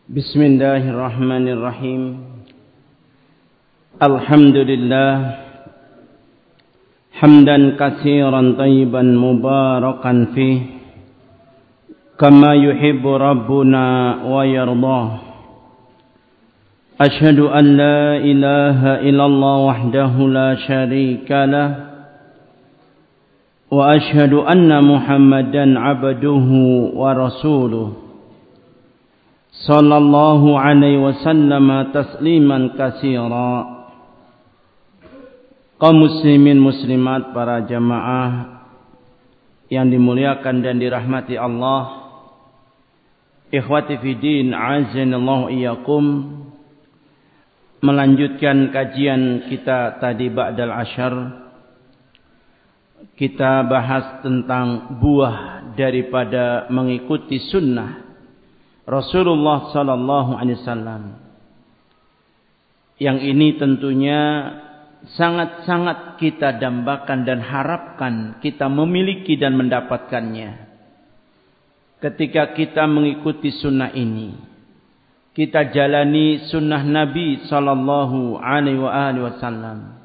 Bismillahirrahmanirrahim. Alhamdulillah hamdan katsiran tayyiban mubarakan fih kama yuhibbu rabbuna wa yardah. Ashhadu an la ilaha illallah wahdahu la syarika lah wa ashhadu anna Muhammadan abduhu wa rasuluh. Sallallahu alaihi wasallam tasliman katsira. Kaum muslimin muslimat, para jamaah yang dimuliakan dan dirahmati Allah, ikhwati fiddin, a'azzanallahu iyyakum. Melanjutkan kajian kita tadi ba'dal asyar, kita bahas tentang buah daripada mengikuti sunnah Rasulullah sallallahu alaihi wasallam. Yang ini tentunya sangat-sangat kita dambakan dan harapkan kita memiliki dan mendapatkannya. Ketika kita mengikuti sunnah ini, kita jalani sunnah Nabi sallallahu alaihi wasallam.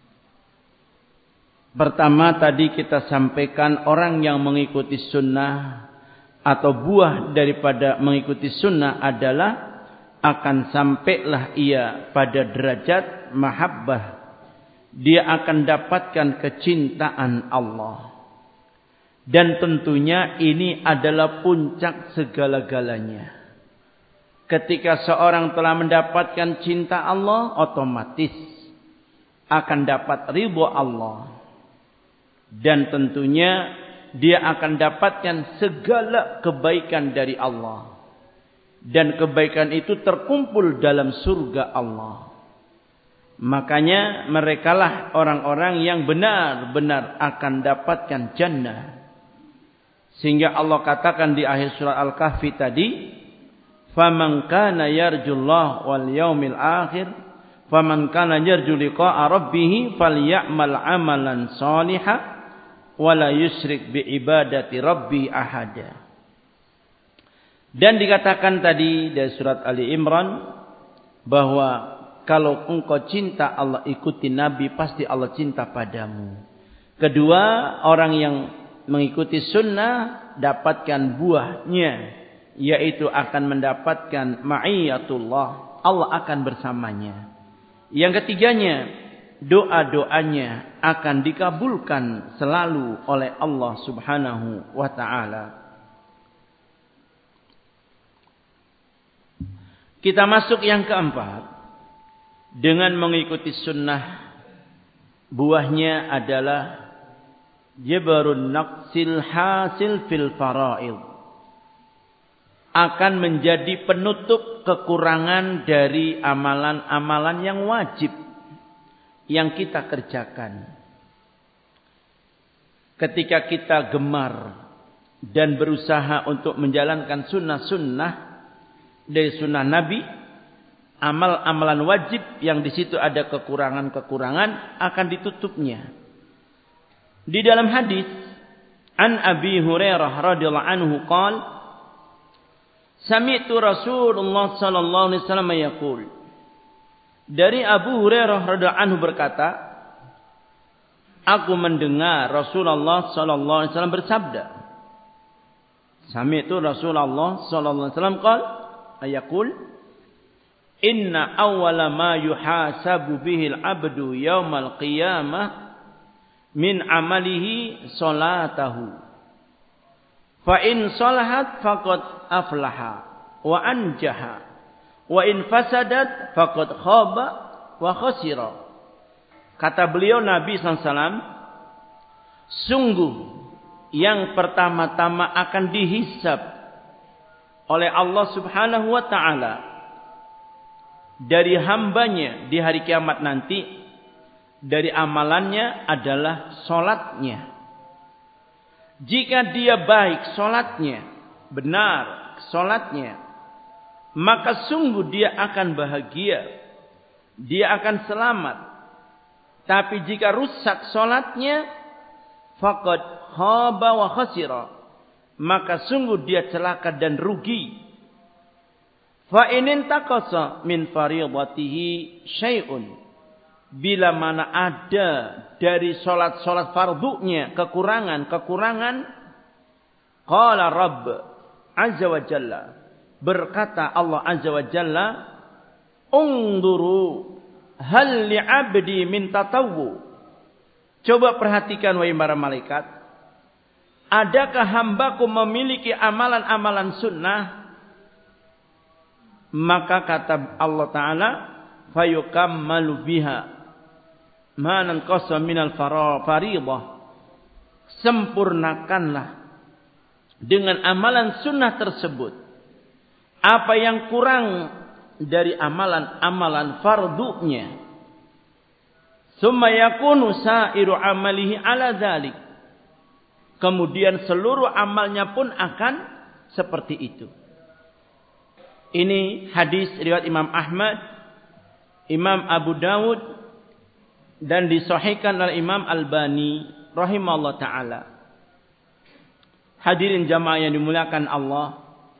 Pertama tadi kita sampaikan orang yang mengikuti sunnah atau buah daripada mengikuti sunnah adalah akan sampailah ia pada derajat mahabbah. Dia akan dapatkan kecintaan Allah. Dan tentunya ini adalah puncak segala-galanya. Ketika seorang telah mendapatkan cinta Allah, otomatis akan dapat ridha Allah. Dan tentunya dia akan dapatkan segala kebaikan dari Allah. Dan kebaikan itu terkumpul dalam surga Allah. Makanya merekalah orang-orang yang benar-benar akan dapatkan jannah. Sehingga Allah katakan di akhir surat Al-Kahfi tadi, "Faman kana yarjullah wal yaumil akhir, faman kana yarju liqa'a rabbih falyamal 'amalan shalihan wala yusyrik bi ibadati rabbi ahada." Dan dikatakan tadi dari surat Ali Imran bahwa kalau engkau cinta Allah, ikuti Nabi, pasti Allah cinta padamu. Kedua, orang yang mengikuti sunnah dapatkan buahnya, yaitu akan mendapatkan ma'iyatullah, Allah akan bersamanya. Yang ketiganya, doa-doanya akan dikabulkan selalu oleh Allah Subhanahu wa ta'ala. Kita masuk yang keempat. Dengan mengikuti sunnah, buahnya adalah jabarun naqsil hasil fil fara'id. Akan menjadi penutup kekurangan dari amalan-amalan yang wajib yang kita kerjakan. Ketika kita gemar dan berusaha untuk menjalankan sunnah-sunnah dari sunnah Nabi, amal-amalan wajib yang di situ ada kekurangan-kekurangan akan ditutupnya. Di dalam hadis an Abi Hurairah radhiyallahu anhu qala, sami'tu Rasulullah sallallahu alaihi wasallam yaqul. Dari Abu Hurairah radhiyallahu anhu berkata, aku mendengar Rasulullah sallallahu alaihi wasallam bersabda. Sami'tu Rasulullah sallallahu alaihi wasallam qala, ayaqul, inna awwala ma yuhasabu bihil abdu yaumal qiyamah min amalihi salatahu. Fa in salahat faqad aflaha wa anjaha. Wa in fasadat faqad khaba wa khasira. Kata beliau Nabi SAW, sungguh yang pertama-tama akan dihisab oleh Allah Subhanahu wa ta'ala dari hambanya di hari kiamat nanti, dari amalannya adalah solatnya. Jika dia baik solatnya, benar solatnya, maka sungguh dia akan bahagia, dia akan selamat. Tapi jika rusak solatnya, faqad khaba wa khasira, maka sungguh dia celaka dan rugi. Fa inin taqasa min fardatihi syai'un, bila mana ada dari salat-salat fardunya kekurangan, qala Rabb azza wa jalla, berkata Allah azza wa jalla, unduru hal li'abdi min tatawwu. Coba perhatikan wahai para malaikat, adakah hambaku memiliki amalan-amalan sunnah? Maka kata Allah Ta'ala, fayukammalu biha ma nanqasa minal fariḍah. Sempurnakanlah dengan amalan sunnah tersebut apa yang kurang dari amalan-amalan fardunya. Summa yakunu sa'iru amalihi ala dzalik. Kemudian seluruh amalnya pun akan seperti itu. Ini hadis riwayat Imam Ahmad, Imam Abu Dawud, dan disahihkan oleh Imam Albani rahimahullah ta'ala. Hadirin jamaah yang dimuliakan Allah,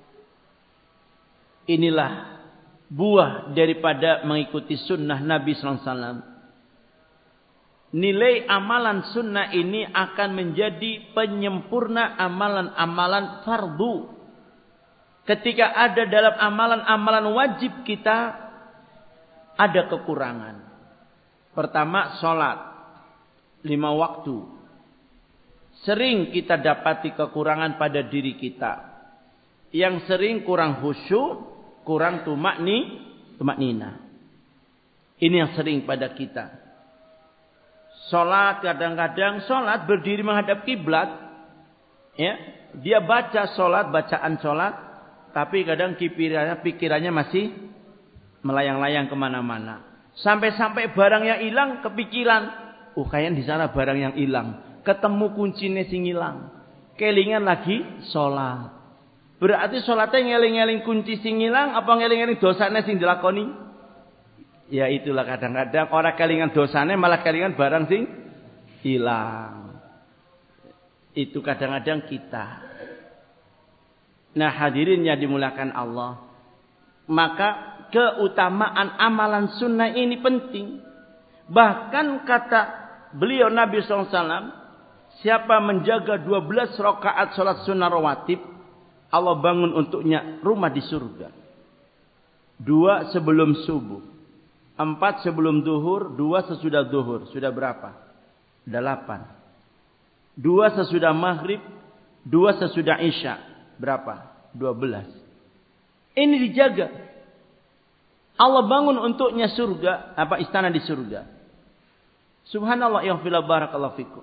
inilah buah daripada mengikuti sunnah Nabi SAW. Nilai amalan sunnah ini akan menjadi penyempurna amalan-amalan fardu. Ketika ada dalam amalan-amalan wajib kita ada kekurangan. Pertama, sholat 5 waktu. Sering kita dapati kekurangan pada diri kita. Yang sering kurang khusyuk, kurang tumaknina. Ini yang sering pada kita. Sholat, kadang-kadang sholat berdiri menghadap kiblat. Ya, dia baca sholat, bacaan sholat. Tapi kadang pikirannya masih melayang-layang kemana-mana. Sampai-sampai barang yang hilang kepikiran. Kayaknya di sana barang yang hilang. Ketemu kuncinya sing hilang. Kelingan lagi sholat. Berarti sholatnya ngeling-ngeling kunci sing hilang. Apa ngeling-ngeling dosanya sing dilakoni? Ya itulah kadang-kadang orang kelingan dosanya malah kelingan barang sing hilang. Itu kadang-kadang kita. Nah hadirin yang dimuliakan Allah, maka keutamaan amalan sunnah ini penting. Bahkan kata beliau Nabi SAW, siapa menjaga 12 rakaat salat sunnah rawatib, Allah bangun untuknya rumah di surga. 2 sebelum subuh, 4 sebelum duhur, 2 sesudah duhur. Sudah berapa? 8. 2 sesudah maghrib, 2 sesudah isya. Berapa? 12. Ini dijaga. Allah bangun untuknya surga, istana di surga. Subhanallah, ya fila barakallahu fikum.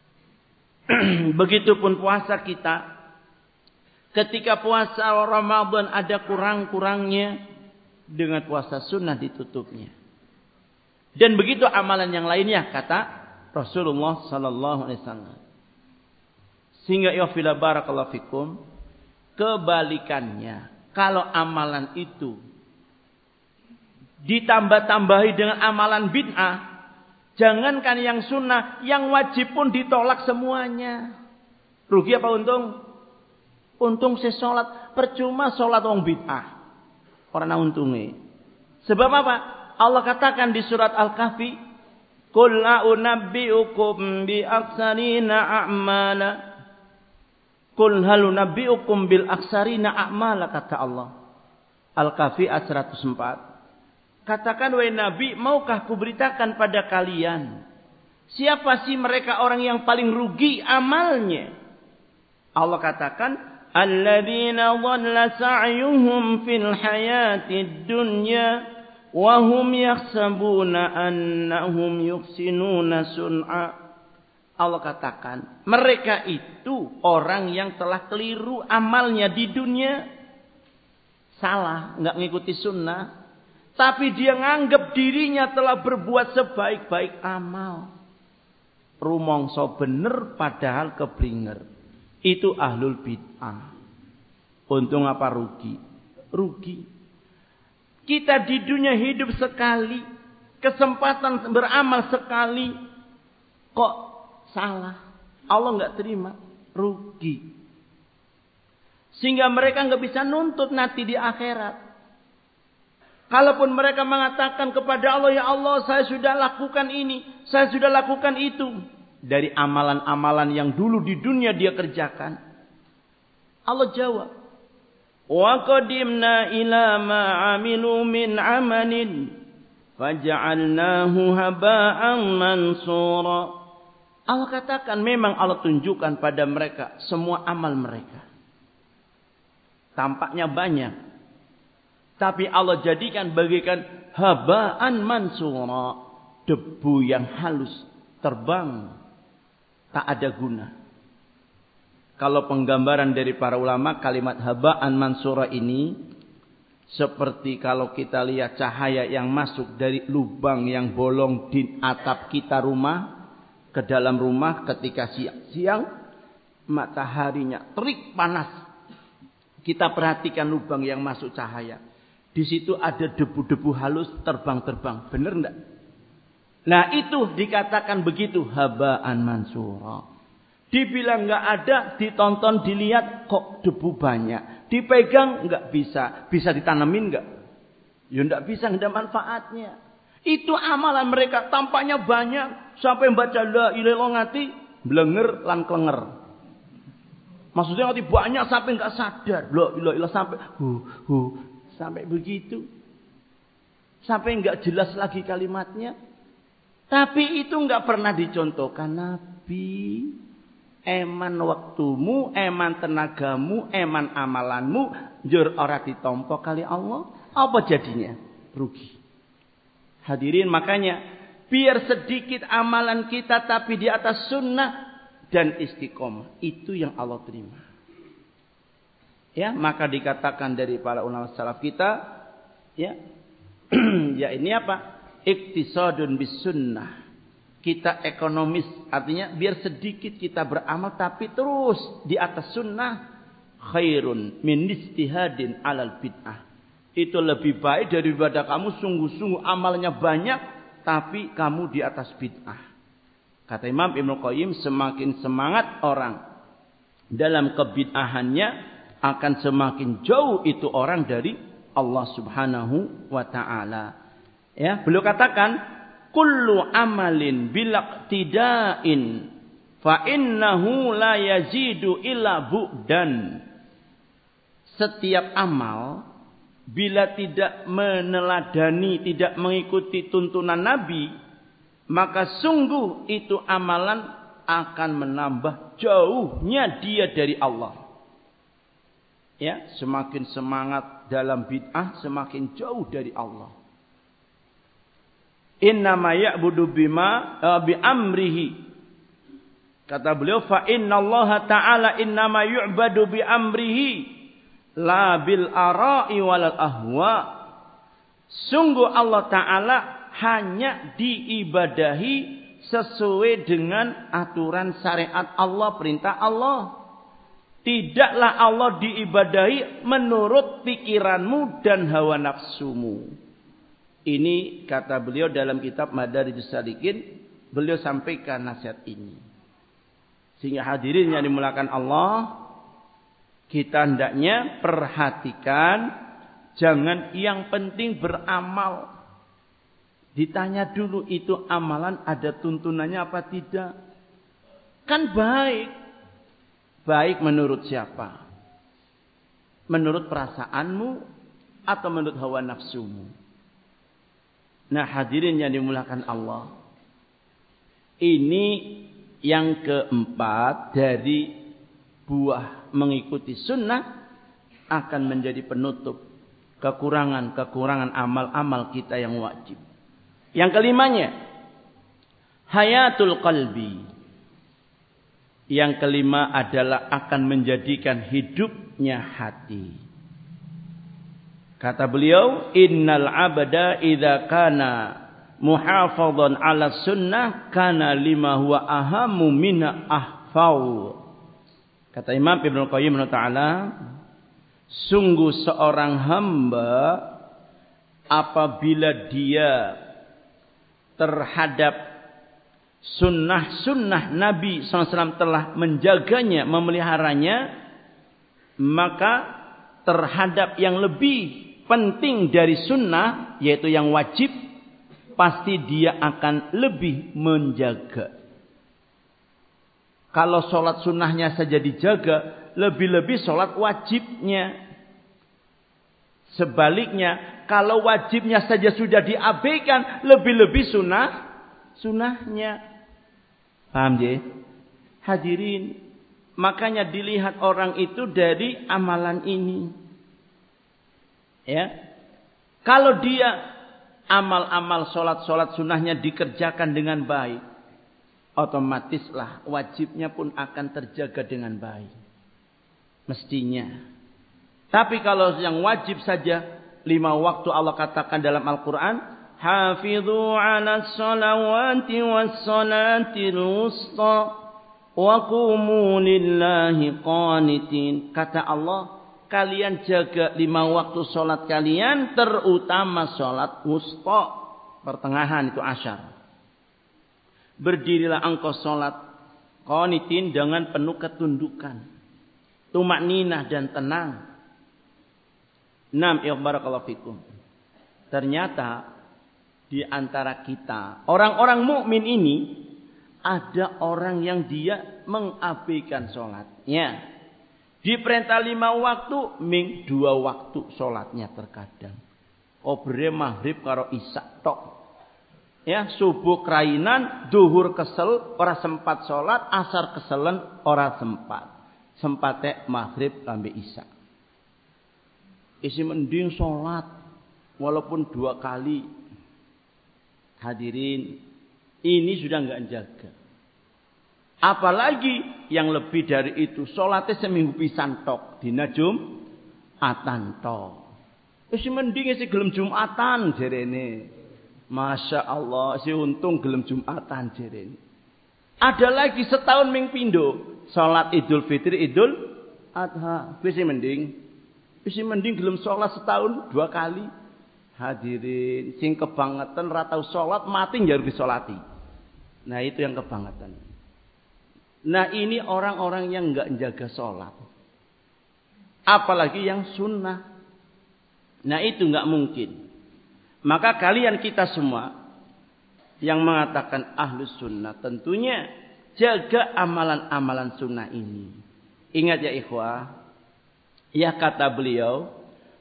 Begitupun puasa kita. Ketika puasa Ramadan ada kurang-kurangnya, dengan puasa sunnah ditutupnya. Dan begitu amalan yang lainnya, kata Rasulullah sallallahu alaihi wasallam. Sehingga ya fila barakallahu fikum, kebalikannya, kalau amalan itu ditambah-tambahi dengan amalan bid'ah, jangankan yang sunnah, yang wajib pun ditolak semuanya. Rugi apa untung? Untung sesolat, percuma solat wong bid'ah. Orang untungnya. Sebab apa? Allah katakan di surat Al-Kahfi, "Qul la unabbi'ukum bi aksarina a'mala." Qul hal unabbi'ukum bil aksarina a'mala, kata Allah. Al-Kahfi ayat 104. Katakan wahai Nabi, maukah kuberitakan pada kalian siapa sih mereka orang yang paling rugi amalnya? Allah katakan, alladzina dhalla sa'yuhum fil hayatid dunya wa hum yahsabuna annahum yuhsinuna sun'a. Allah katakan, mereka itu orang yang telah keliru amalnya di dunia. Salah, enggak ngikuti sunnah. Tapi dia nganggap dirinya telah berbuat sebaik-baik amal. Rumongso bener padahal keblinger. Itu ahlul bid'ah. Untung apa rugi? Rugi. Kita di dunia hidup sekali. Kesempatan beramal sekali. Kok salah? Allah enggak terima. Rugi. Sehingga mereka enggak bisa nuntut nanti di akhirat. Kalaupun mereka mengatakan kepada Allah, ya Allah, saya sudah lakukan ini, saya sudah lakukan itu. Dari amalan-amalan yang dulu di dunia dia kerjakan. Allah jawab, wa qadimna ila ma amilu min amalin faja'alnahu haba'an mansura. Allah katakan memang Allah tunjukkan pada mereka semua amal mereka. Tampaknya banyak. Tapi Allah jadikan bagaikan haba'an mansura. Debu yang halus terbang. Tak ada guna. Kalau penggambaran dari para ulama, kalimat haba'an mansura ini seperti kalau kita lihat cahaya yang masuk dari lubang yang bolong di atap kita rumah ke dalam rumah ketika siang mataharinya terik panas. Kita perhatikan lubang yang masuk cahaya. Di situ ada debu-debu halus terbang-terbang. Benar enggak? Nah, itu dikatakan begitu, haba'an mansura. Dibilang enggak ada, ditonton, dilihat, kok debu banyak. Dipegang enggak bisa. Bisa ditanamin enggak? Ya enggak bisa, enggak ada manfaatnya. Itu amalan mereka, tampaknya banyak. Sampai membaca la ilaha illallah ngati, blenger lan klenger. Maksudnya ngati banyak sampai enggak sadar. La ilaha illallah sampai sampai begitu. Sampai enggak jelas lagi kalimatnya. Tapi itu enggak pernah dicontohkan Nabi. Eman waktumu, eman tenagamu, eman amalanmu, jur ora ditompo kali Allah. Apa jadinya? Rugi. Hadirin, makanya biar sedikit amalan kita tapi di atas sunnah dan istiqomah. Itu yang Allah terima. Ya, maka dikatakan dari para ulama salaf kita, ya, ya ini apa? Iktisadun bis sunnah. Kita ekonomis, artinya biar sedikit kita beramal tapi terus di atas sunnah. Khairun min istihadin alal bid'ah. Itu lebih baik daripada kamu sungguh-sungguh amalnya banyak tapi kamu di atas bid'ah. Kata Imam Ibnu Qayyim, semakin semangat orang dalam kebid'ahannya akan semakin jauh itu orang dari Allah Subhanahu wa taala. Ya, beliau katakan kullu amalin bilaqtida'in fa innahu la yazidu illa bu'dan. Setiap amal bila tidak meneladani, tidak mengikuti tuntunan Nabi, maka sungguh itu amalan akan menambah jauhnya dia dari Allah. Ya, semakin semangat dalam bid'ah, semakin jauh dari Allah. Innama ya'budu bima bi amrihi. Kata beliau, fa innallaha ta'ala innama yu'badu bi amrihi la bil ara'i wal ahwa. Sungguh Allah taala hanya diibadahi sesuai dengan aturan syariat Allah, perintah Allah. Tidaklah Allah diibadahi menurut pikiranmu dan hawa nafsumu. Ini kata beliau dalam kitab Madarijus Salikin, beliau sampaikan nasihat ini. Sehingga hadirin yang dimulakan Allah, kita hendaknya perhatikan, jangan yang penting beramal. Ditanya dulu itu amalan ada tuntunannya apa tidak. Kan baik. Baik menurut siapa? Menurut perasaanmu atau menurut hawa nafsumu? Nah, hadirin yang dimulakan Allah. Ini yang keempat dari buah mengikuti sunnah akan menjadi penutup kekurangan-kekurangan amal-amal kita yang wajib. Yang kelimanya, hayatul qalbi. Yang kelima adalah akan menjadikan hidupnya hati. Kata beliau, innal abda idza kana muhafadhan ala sunnah kana lima huwa ahammu min ahfau. Kata Imam Ibnu Qayyim taala, sungguh seorang hamba apabila dia terhadap sunnah-sunnah Nabi SAW telah menjaganya, memeliharanya, maka terhadap yang lebih penting dari sunnah, yaitu yang wajib, pasti dia akan lebih menjaga. Kalau sholat sunnahnya saja dijaga, lebih-lebih sholat wajibnya. Sebaliknya, kalau wajibnya saja sudah diabaikan, lebih-lebih sunnahnya. Paham ya? Hadirin, makanya dilihat orang itu dari amalan ini. Ya, kalau dia amal-amal sholat sunnahnya dikerjakan dengan baik, otomatislah wajibnya pun akan terjaga dengan baik. Mestinya. Tapi kalau yang wajib saja, 5 waktu Allah katakan dalam Al-Quran, hafidhu ala salawati was salatil wusta wa qumu lillahi qanitin. Kata Allah, kalian jaga 5 waktu sholat kalian, terutama sholat wusta, pertengahan itu asyar. Berdirilah engkau sholat qanitin dengan penuh ketundukan, tumakninah dan tenang. Naam, barakallahu fikum. Ternyata di antara kita, orang-orang mukmin ini, ada orang yang dia mengabaikan sholatnya. Diperintah 5 waktu, 2 waktu sholatnya terkadang. Obre maghrib karo isya tok. Ya, subuh kerainan, duhur kesel, ora sempat sholat, asar keselen, ora sempat. Sempatnya maghrib sampai isya. Isi mending sholat walaupun 2 kali. Hadirin, ini sudah enggak jaga. Apalagi yang lebih dari itu, sholatnya seminggu pisan tok, dina Jumatan tok. Isi mending isi gelem Jumatan jerene. Masya Allah, isi untung gelem Jumatan jerene. Ada lagi setahun ming pindo, sholat Idul Fitri, Idul Adha. Isi mending gelem sholat setahun 2 kali. Hadirin, sing kebangetan ra tau sholat, mati njaluk disolati. Nah, itu yang kebangetan. Nah, ini orang-orang yang enggak menjaga sholat. Apalagi yang sunnah. Nah, itu enggak mungkin. Maka kalian kita semua yang mengatakan ahlus sunnah, tentunya jaga amalan-amalan sunnah ini. Ingat ya ikhwah, ya kata beliau,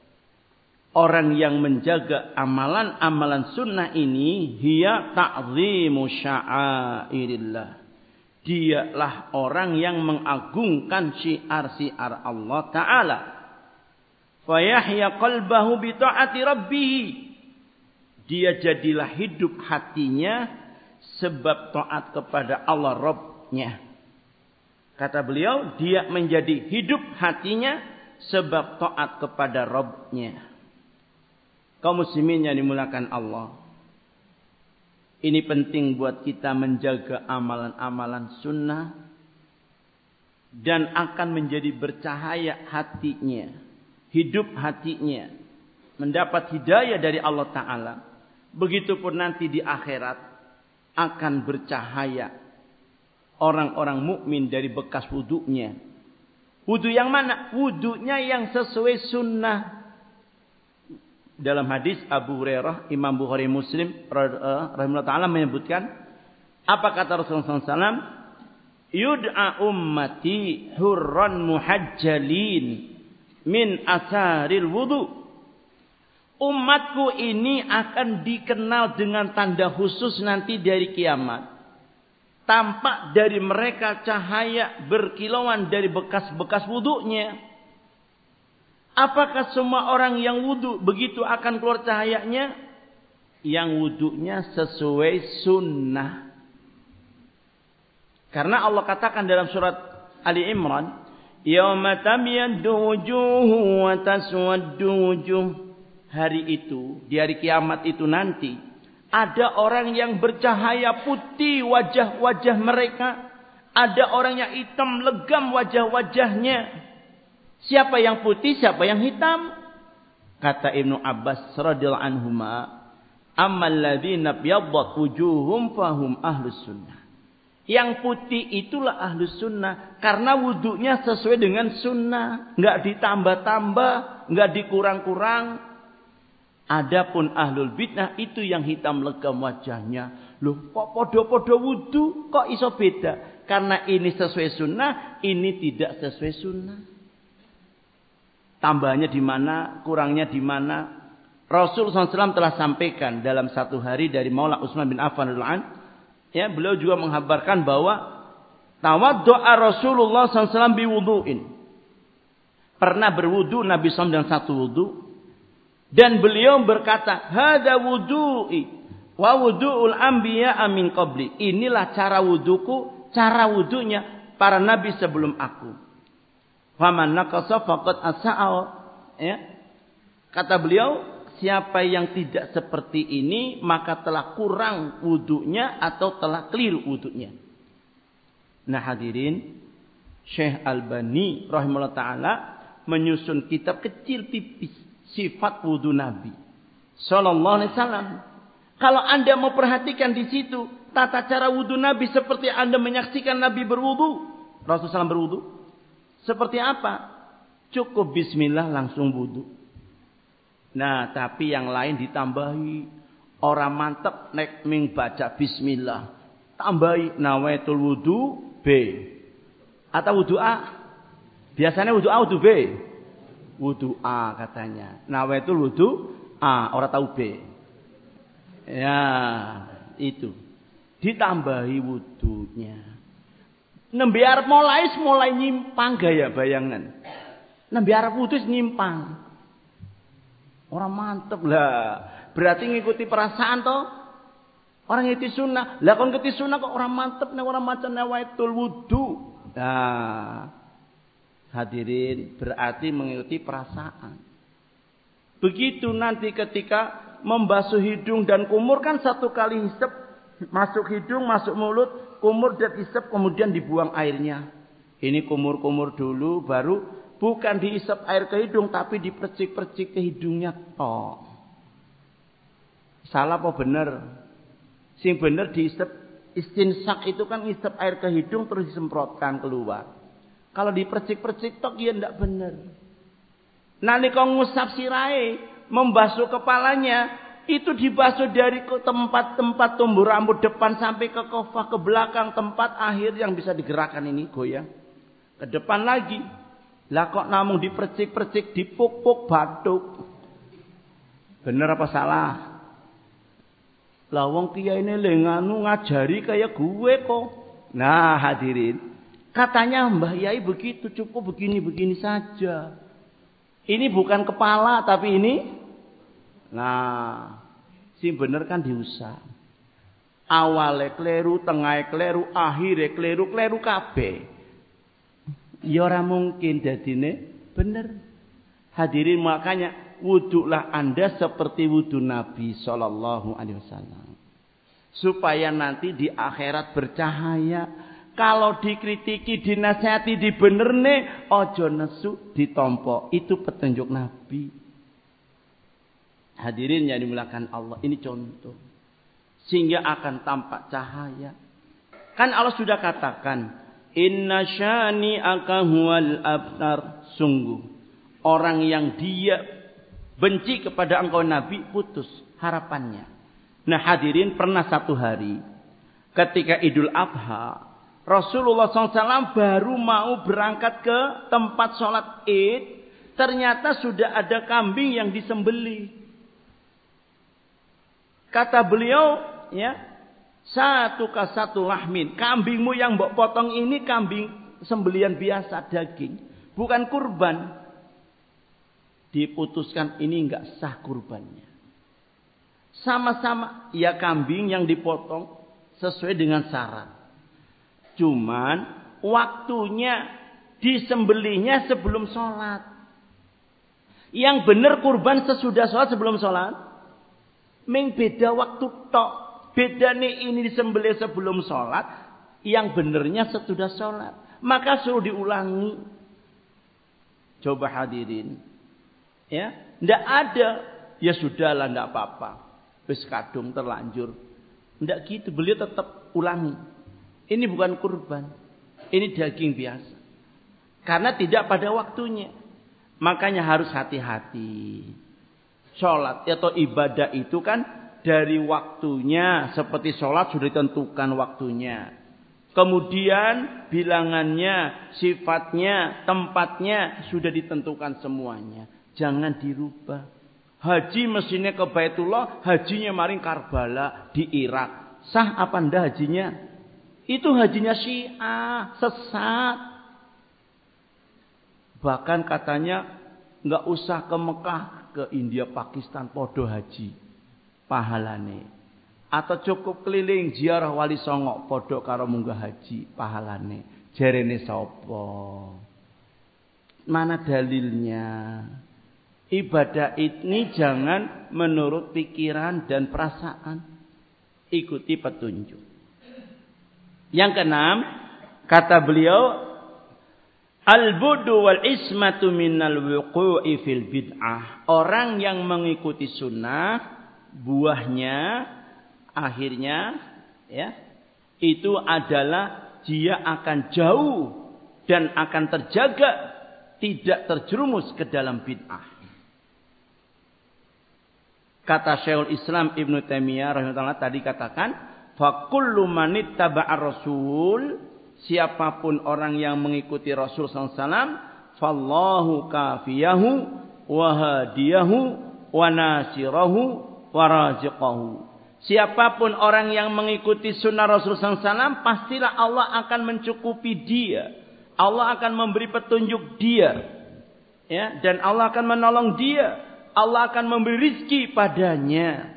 orang yang menjaga amalan-amalan sunnah ini, hiya ta'zimu sya'airillah. Dialah orang yang mengagungkan syiar-syiar Allah Ta'ala. Fayahya qalbahu bi ta'ati rabbih. Dia jadilah hidup hatinya sebab taat kepada Allah Rabbnya. Kata beliau, dia menjadi hidup hatinya sebab taat kepada Rabbnya. Kaum muslimin yang dimuliakan Allah, ini penting buat kita menjaga amalan-amalan sunnah dan akan menjadi bercahaya hatinya, hidup hatinya, mendapat hidayah dari Allah Ta'ala. Begitupun nanti di akhirat akan bercahaya orang-orang mukmin dari bekas wudunya. Wudu yang mana? Wudunya yang sesuai sunnah. Dalam hadis Abu Hurairah, Imam Bukhari Muslim rahimahullah ta'ala menyebutkan, apa kata Rasulullah SAW? Yud'a ummati hurran muhajjalin min asaril wudu. Umatku ini akan dikenal dengan tanda khusus nanti dari kiamat. Tampak dari mereka cahaya berkilauan dari bekas-bekas wudunya. Apakah semua orang yang wudu begitu akan keluar cahayanya? Yang wudunya sesuai sunnah. Karena Allah katakan dalam surat Ali Imran, Yauma tabyaddu wujuhu wa taswaddu wujuh. Hari itu, di hari kiamat itu nanti, ada orang yang bercahaya putih wajah-wajah mereka. Ada orang yang hitam legam wajah-wajahnya. Siapa yang putih, siapa yang hitam? Kata Ibnu Abbas radhiyallahu anhuma, ammal ladzina byaddat wujuhum fahum ahlus sunnah. Yang putih itulah ahlus sunnah karena wudunya sesuai dengan sunnah, enggak ditambah-tambah, enggak dikurang-kurang. Adapun ahlul bid'ah itu yang hitam legam wajahnya. Loh, kok podo-podo wudu kok iso beda? Karena ini sesuai sunnah, ini tidak sesuai sunnah. Tambahnya di mana, kurangnya di mana? Rasulullah SAW telah sampaikan dalam satu hari dari Maula Utsman bin Affan radhiyallahu anhu. Ya, beliau juga menghabarkan bahwa tawaddu'a Rasulullah SAW biwudu'in. Pernah berwudu Nabi SAW dengan satu wudu. Dan beliau berkata, hada wudu'i wa wudu'ul anbiya min qabli. Inilah cara wuduku, cara wudunya para nabi sebelum aku. Faman naqasa faqad asa'al. Ya. Kata beliau, siapa yang tidak seperti ini maka telah kurang wudunya atau telah keliru wudunya. Nah hadirin, Syekh Albani rahimahullah ta'ala menyusun kitab kecil tipis sifat wudu Nabi sallallahu alaihi wasallam. Kalau Anda mau perhatikan di situ tata cara wudu Nabi seperti Anda menyaksikan Nabi berwudu, Rasulullah SAW berwudu. Seperti apa? Cukup bismillah langsung wudu. Nah, tapi yang lain ditambahi. Orang mantep nek ming baca bismillah, tambahi nawaitul wudu B atau wudu A. Biasanya wudu A, wudu B. Wudu A katanya. Nawaitul wudu A, orang tahu B. Ya, itu. Ditambahi wudunya. Nembe arep mulai nyimpang gaya bayangan. Nembe arep wudu nyimpang. Orang mantep lah. Berarti ngikuti perasaan toh. Orang ngikuti sunnah. Lah kon ngikuti sunnah kok orang mantep nek orang maca nawaitul wudu. Nah, hadirin, berarti mengikuti perasaan. Begitu nanti ketika membasuh hidung dan kumur kan satu kali hisap, masuk hidung, masuk mulut, kumur dan hisap, kemudian dibuang airnya. Ini kumur-kumur dulu, baru bukan dihisap air ke hidung, tapi dipercik-percik ke hidungnya. Oh, salah apa bener? Sing bener dihisap istinsak itu kan hisap air ke hidung terus disemprotkan keluar. Kalau dipercik-percik tok ya ndak bener. Nalika ngusap sirahe, membasuh kepalanya, itu dibasuh dari tempat-tempat tumbuh rambut depan sampai ke kofah, ke belakang, tempat akhir yang bisa digerakkan ini goyang. Ke depan lagi. Lah kok namun dipercik-percik, dipuk-puk, batuk. Bener apa salah? Lah wong kiai ini lenganu ngajari kayak gue kok. Nah hadirin, katanya Mbah Yai begitu, cukup begini-begini saja. Ini bukan kepala tapi ini. Nah, sing bener kan diusap. Awale kleru, tengah kleru, akhire kleru kabeh. Ya ora mungkin dadine bener. Hadirin, makanya wudhulah Anda seperti wudhu Nabi sallallahu alaihi wasallam. Supaya nanti di akhirat bercahaya. Kalau dikritiki, dinasihati, dibenerne, ojo nesu, ditompo. Itu petunjuk Nabi. Hadirin yang dimuliakan Allah, ini contoh. Sehingga akan tampak cahaya. Kan Allah sudah katakan, inna syani'aka huwal abtar. Sungguh, orang yang dia benci kepada engkau Nabi, putus harapannya. Nah hadirin, pernah satu hari, ketika Idul Adha, Rasulullah SAW baru mau berangkat ke tempat sholat Id. Ternyata sudah ada kambing yang disembelih. Kata beliau, ya, satu ke satu lahmin. Kambingmu yang mbok potong ini kambing sembelian biasa, daging. Bukan kurban. Diputuskan ini enggak sah kurbannya. Sama-sama, ya kambing yang dipotong sesuai dengan syarat. Cuman waktunya disembelihnya sebelum sholat. Yang benar kurban sesudah sholat sebelum sholat. Meng beda waktu tok. Beda nih ini disembelih sebelum sholat. Yang benernya sesudah sholat. Maka suruh diulangi. Coba hadirin. Ya, ndak ada. Ya sudahlah, ndak apa-apa. Wis kadung terlanjur. Ndak gitu, beliau tetap ulangi. Ini bukan kurban. Ini daging biasa. Karena tidak pada waktunya. Makanya harus hati-hati. Sholat atau ibadah itu kan dari waktunya, seperti sholat sudah ditentukan waktunya. Kemudian bilangannya, sifatnya, tempatnya sudah ditentukan semuanya. Jangan dirubah. Haji mestinya ke Baitullah, hajinya maring Karbala di Irak. Sah apa ndak hajinya? Itu hajinya Syiah, sesat. Bahkan katanya nggak usah ke Mekah, ke India, Pakistan, podo haji, pahalane. Atau cukup keliling ziarah Wali Songo, podo karo munggah haji, pahalane. Jarene sapa? Mana dalilnya? Ibadah ini jangan menurut pikiran dan perasaan. Ikuti petunjuk. Yang keenam, kata beliau, al-budu wal ismatu minal wuqu'i fil bid'ah. Orang yang mengikuti sunnah, buahnya, akhirnya, ya, itu adalah dia akan jauh dan akan terjaga, tidak terjerumus ke dalam bid'ah. Kata Syekhul Islam Ibnu Taimiyah rahimahullah tadi katakan, fa kullu man ittaba'a rasul, siapapun orang yang mengikuti Rasul sallallahu alaihi wasallam, fallahu kafiyahu wa hadiyahu wa nasirahu wa raziqahu. Siapapun orang yang mengikuti sunnah Rasul sallallahu alaihi wasallam, pastilah Allah akan mencukupi dia. Allah akan memberi petunjuk dia. Ya, dan Allah akan menolong dia. Allah akan memberi rizki padanya.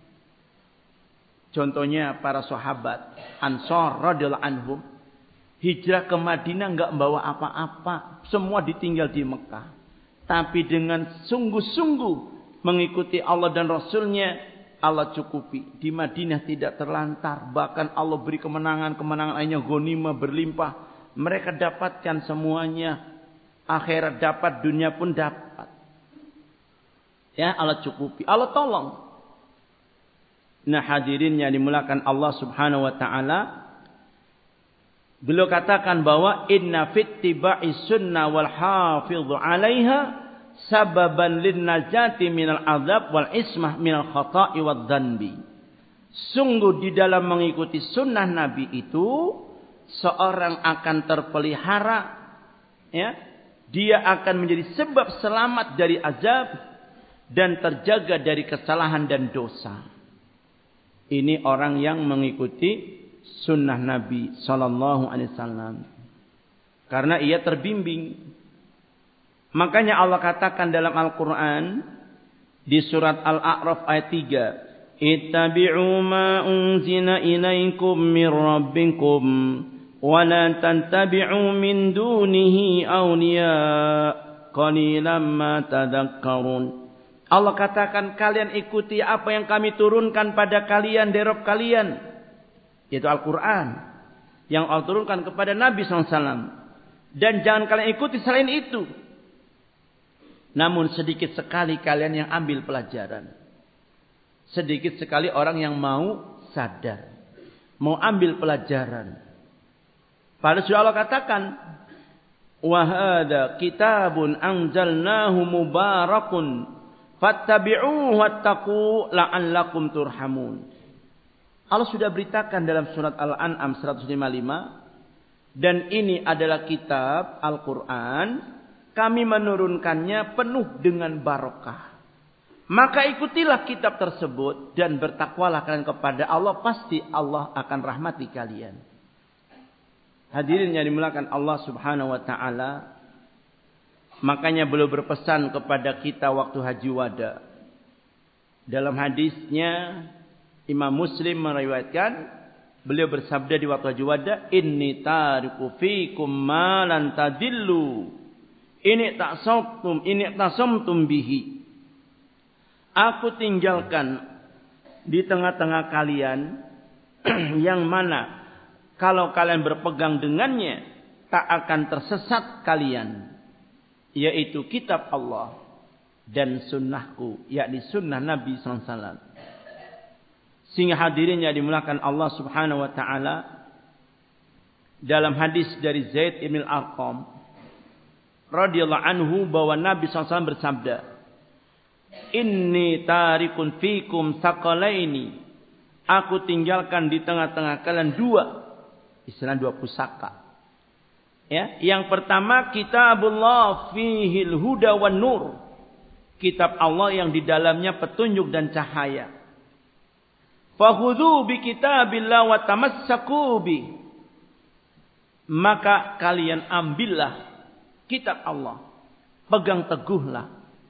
Contohnya para sahabat Ansor radhiyallahu anhum hijrah ke Madinah enggak membawa apa-apa, semua ditinggal di Mekah. Tapi dengan sungguh-sungguh mengikuti Allah dan Rasulnya, Allah cukupi. Di Madinah tidak terlantar, bahkan Allah beri kemenangan-kemenangan lainnya, ghanimah berlimpah. Mereka dapatkan semuanya, akhirat dapat, dunia pun dapat. Ya, Allah cukupi, Allah tolong. Nah, hadirin yang dimulakan Allah Subhanahu wa taala, beliau katakan bahwa inna fit tiba'i sunnah wal hafidhu 'alaiha sababan lin najati minal azab wal ismah minal khata'i wad dhanbi. Sungguh di dalam mengikuti sunnah Nabi itu seorang akan terpelihara, ya, dia akan menjadi sebab selamat dari azab dan terjaga dari kesalahan dan dosa. Ini orang yang mengikuti sunnah Nabi sallallahu alaihi wasallam. Karena ia terbimbing. Makanya Allah katakan dalam Al-Quran di surat Al-A'raf ayat 3, ittabi'u ma unzila ilaikum min rabbikum wa la tattabi'u min dunihi awliya qalilan ma tadhakkarun. Allah katakan kalian ikuti apa yang kami turunkan pada kalian dari Rabb kalian, yaitu Al-Quran yang Allah turunkan kepada Nabi SAW. Dan jangan kalian ikuti selain itu. Namun sedikit sekali kalian yang ambil pelajaran. Sedikit sekali orang yang mau sadar, mau ambil pelajaran. Padahal sudah Allah katakan, wa hadza kitabun anzalnahu mubarakun fattabi'uhu wattaqu la'allakum turhamun. Allah sudah beritakan dalam surat Al-An'am 155, dan ini adalah kitab Al-Quran, kami menurunkannya penuh dengan barokah. Maka ikutilah kitab tersebut dan bertakwalah kalian kepada Allah, pasti Allah akan rahmati kalian. Hadirin yang dimuliakan Allah Subhanahu wa taala, makanya beliau berpesan kepada kita waktu haji wada. Dalam hadisnya Imam Muslim meriwayatkan, beliau bersabda di waktu haji wada, inni tariku fikum ma lan tadillu ini tasamtum bihi. Aku tinggalkan di tengah-tengah kalian yang mana kalau kalian berpegang dengannya tak akan tersesat kalian, yaitu kitab Allah dan sunnahku, yakni sunnah Nabi SAW. Sehingga hadirin yang dimulakan Allah Subhanahu wa taala, dalam hadis dari Zaid bin Arqam radhiyallahu anhu bahwa Nabi SAW bersabda, Inni tarikun fikum saqalaini. Aku tinggalkan di tengah-tengah kalian dua pusaka. Ya, yang pertama kitabullah fihil huda wan nur. Kitab Allah yang di dalamnya petunjuk dan cahaya. Fakhudhu bi kitabillah wa tamassaku bi. Maka kalian ambillah kitab Allah. Pegang teguhlah.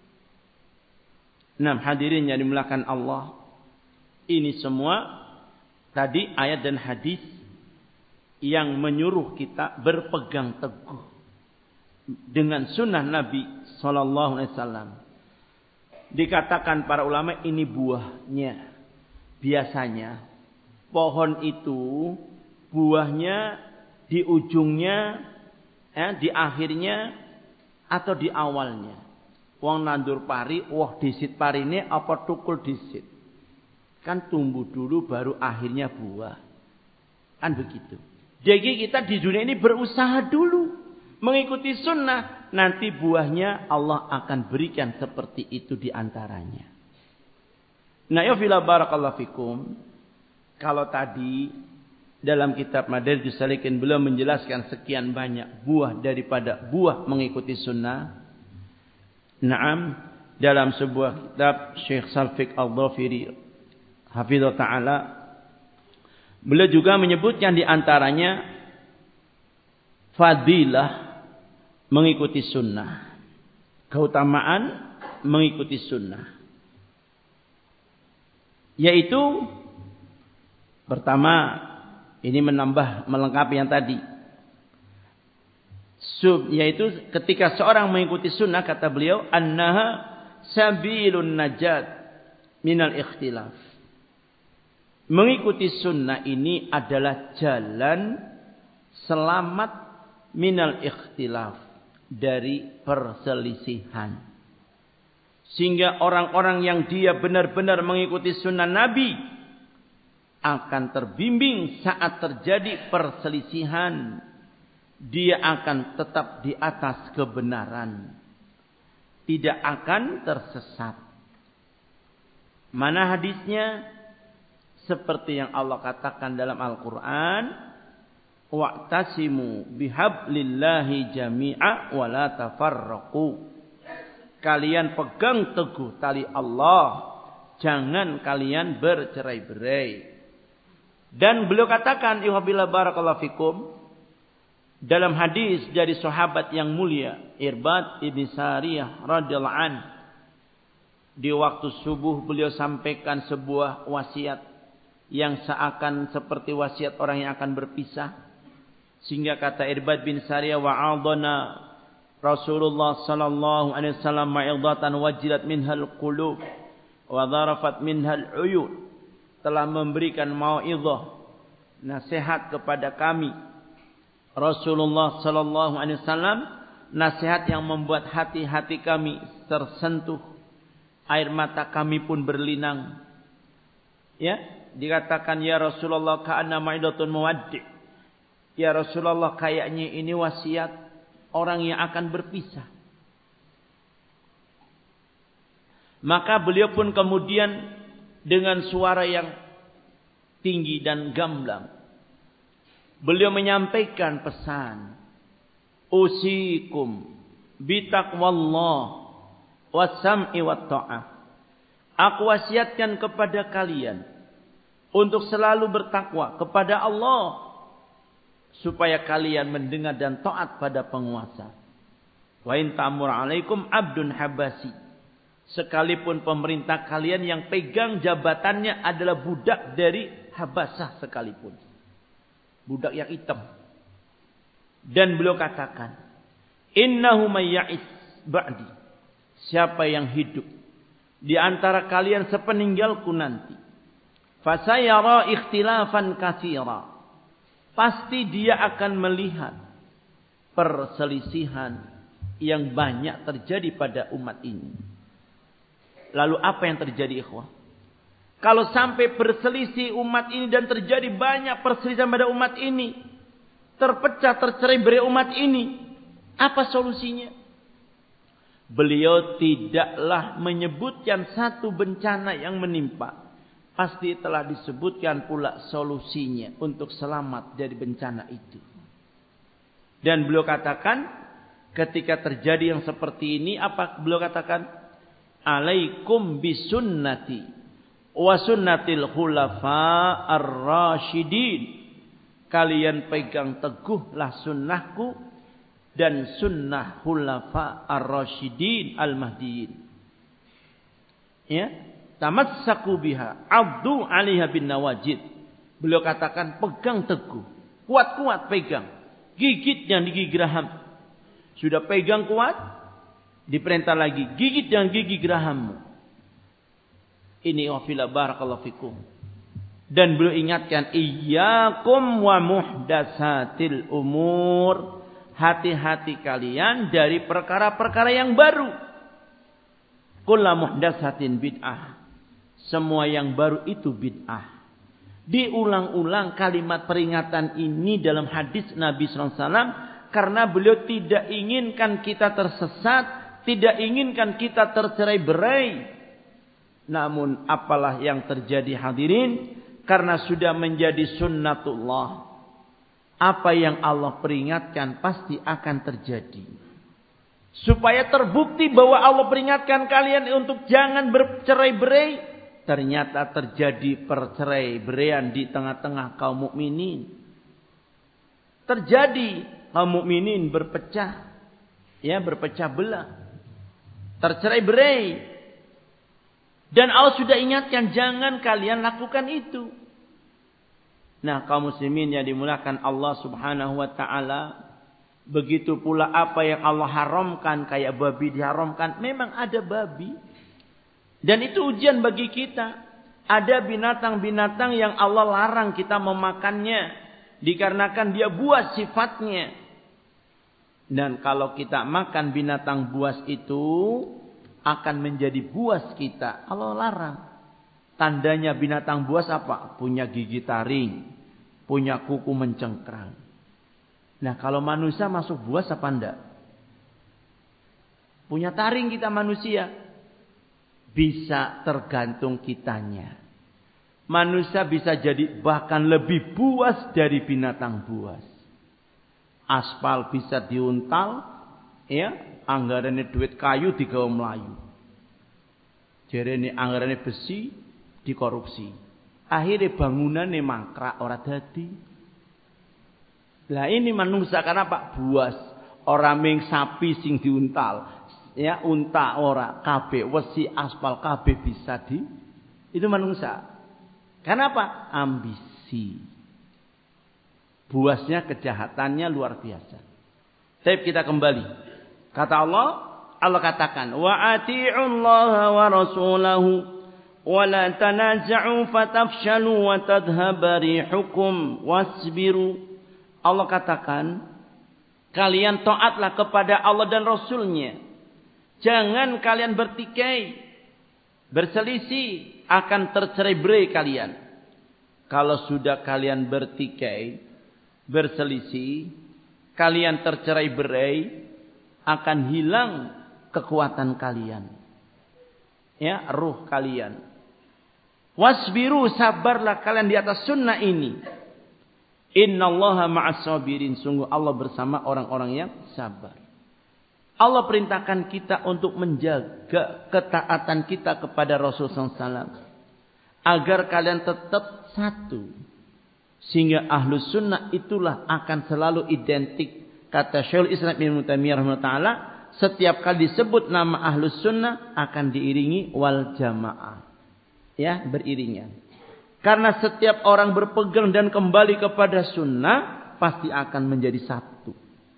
Nah, hadirin yang dimuliakan Allah. Ini semua tadi ayat dan hadis yang menyuruh kita berpegang teguh dengan sunnah Nabi sallallahu alaihi wasallam. Dikatakan para ulama ini buahnya. Biasanya pohon itu buahnya di ujungnya, di akhirnya atau di awalnya. Wong nandur pari, wah disit parine apa tukul disit. Kan tumbuh dulu baru akhirnya buah. Kan begitu. Jadi kita di dunia ini berusaha dulu mengikuti sunnah. Nanti buahnya Allah akan berikan seperti itu di antaranya. Nah ya fila barakallahu fikum. Kalau tadi dalam kitab Madarijus Salikin belum menjelaskan sekian banyak buah daripada buah mengikuti sunnah. Naam, dalam sebuah kitab Syekh Salfiq Al-Dhafiri hafizah ta'ala, beliau juga menyebutkan di antaranya fadilah mengikuti sunnah, keutamaan mengikuti sunnah, yaitu pertama, ini melengkapi yang tadi, yaitu ketika seorang mengikuti sunnah, kata beliau, annaha sabilun najat minal ikhtilaf. Mengikuti sunnah ini adalah jalan selamat minal ikhtilaf, dari perselisihan. Sehingga orang-orang yang dia benar-benar mengikuti sunnah Nabi akan terbimbing saat terjadi perselisihan. Dia akan tetap di atas kebenaran. Tidak akan tersesat. Mana hadisnya? Seperti yang Allah katakan dalam Al-Quran, wa'tasimu bihablillahi jami'a wa la tafarraqu. Kalian pegang teguh tali Allah, jangan kalian bercerai-berai. Dan beliau katakan, ihwabila barakallahu fikum, dalam hadis dari sahabat yang mulia Irbad ibn Sariyah radhiyallahu an, di waktu subuh beliau sampaikan sebuah wasiat yang seakan seperti wasiat orang yang akan berpisah. Sehingga kata Irbad bin Sariyah, wa'adana Rasulullah sallallahu alaihi wasallam ma'idatan wajilat minhal qulub wa dharafat minhal uyun. Telah memberikan mau'izah, nasihat kepada kami Rasulullah sallallahu alaihi wasallam, nasihat yang membuat hati-hati kami tersentuh, air mata kami pun berlinang. Ya, dikatakan ya Rasulullah ka'anna ma'idatun muwaddi'. Ya Rasulullah, kayaknya ini wasiat orang yang akan berpisah. Maka beliau pun kemudian dengan suara yang tinggi dan gamblang, beliau menyampaikan pesan, usikum bitaqwallah wassam'i watta'ah. Aku wasiatkan kepada kalian untuk selalu bertakwa kepada Allah, supaya kalian mendengar dan taat pada penguasa. Wa in ta'mur 'alaikum 'abdun habasi. Sekalipun pemerintah kalian yang pegang jabatannya adalah budak dari Habasah sekalipun. Budak yang hitam. Dan beliau katakan, innahu may ya'is ba'di. Siapa yang hidup di antara kalian sepeninggalku nanti, fasayara ikhtilafan katsira. Pasti dia akan melihat perselisihan yang banyak terjadi pada umat ini. Lalu apa yang terjadi, ikhwah? Kalau sampai berselisih umat ini dan terjadi banyak perselisihan pada umat ini, terpecah, tercerai berai umat ini, apa solusinya? beliau tidaklah menyebutkan satu bencana yang menimpa. Pasti telah disebutkan pula solusinya untuk selamat dari bencana itu. Dan beliau katakan, ketika terjadi yang seperti ini, apa beliau katakan? Alaikum bisunnati wa sunnatil khulafa ar-rasyidin. Kalian pegang teguhlah sunnahku dan sunnah khulafa ar-rasyidin al-mahdiyin. Ya, tamassaku biha, abdu 'alaiha bin nawajid. Beliau katakan pegang teguh, kuat-kuat pegang, gigit jangan digigit geraham. Sudah pegang kuat, diperintah lagi, gigit jangan gigi gerahammu. Ini wafila barakallahu fikum. Dan beliau ingatkan, iyyakum wa muhdatsatil umur. Hati-hati kalian dari perkara-perkara yang baru. Kullu muhdatsatin bid'ah. Semua yang baru itu bid'ah. Diulang-ulang kalimat peringatan ini dalam hadis Nabi SAW. Karena beliau tidak inginkan kita tersesat. Tidak inginkan kita tercerai-berai. Namun apalah yang terjadi hadirin. Karena sudah menjadi sunnatullah. Apa yang Allah peringatkan pasti akan terjadi. Supaya terbukti bahwa Allah peringatkan kalian untuk jangan bercerai-berai. Ternyata terjadi percerai-beraian di tengah-tengah kaum mukminin. Terjadi kaum mukminin berpecah. Ya, berpecah belah. Tercerai-berai. Dan Allah sudah ingatkan jangan kalian lakukan itu. Nah, kaum muslimin yang dimuliakan Allah Subhanahu wa taala, begitu pula apa yang Allah haramkan kayak babi diharamkan, memang ada babi. Dan itu ujian bagi kita. Ada binatang-binatang yang Allah larang kita memakannya dikarenakan dia buas sifatnya. Dan kalau kita makan binatang buas itu akan menjadi buas kita. Allah larang. Tandanya binatang buas apa? Punya gigi taring. Punya kuku mencengkrang. Nah, kalau manusia masuk buas apa enggak? Punya taring kita manusia. Bisa tergantung kitanya. Manusia bisa jadi bahkan lebih buas dari binatang buas. Aspal bisa diuntal. Ya, anggarannya duit kayu digawe melayu. Jarene anggarannya besi dikorupsi. Akhirnya bangunannya mangkrak ora dadi. Lah ini manungsa kenapa? Buas. Orang ming sapi sing diuntal. Ya, unta ora kabeh wesi aspal kabeh bisa di. Itu manungsa. Kenapa? Ambisi. Buasnya kejahatannya luar biasa. Tapi kita kembali. Kata Allah katakan, wa ati'ullaha wa rasulahu wa la tanaza'u fatafshalu wa tadhhaba rihukum wasbiru. Allah katakan, kalian taatlah kepada Allah dan Rasulnya. Jangan kalian bertikai, berselisih, akan tercerai-berai kalian. Kalau sudah kalian bertikai, berselisih, kalian tercerai-berai, akan hilang kekuatan kalian. Ya, ruh kalian. Wasbiru, sabarlah kalian di atas sunnah ini. Innallaha ma'as sabirin. Sungguh Allah bersama orang-orang yang sabar. Allah perintahkan kita untuk menjaga ketaatan kita kepada Rasulullah SAW. Agar kalian tetap satu. Sehingga ahlus sunnah itulah akan selalu identik. Kata Syekhul Islam Ibnu Taimiyah rahimahullah, setiap kali disebut nama ahlus sunnah akan diiringi wal jamaah. Ya, beriringan. Karena setiap orang berpegang dan kembali kepada sunnah pasti akan menjadi satu.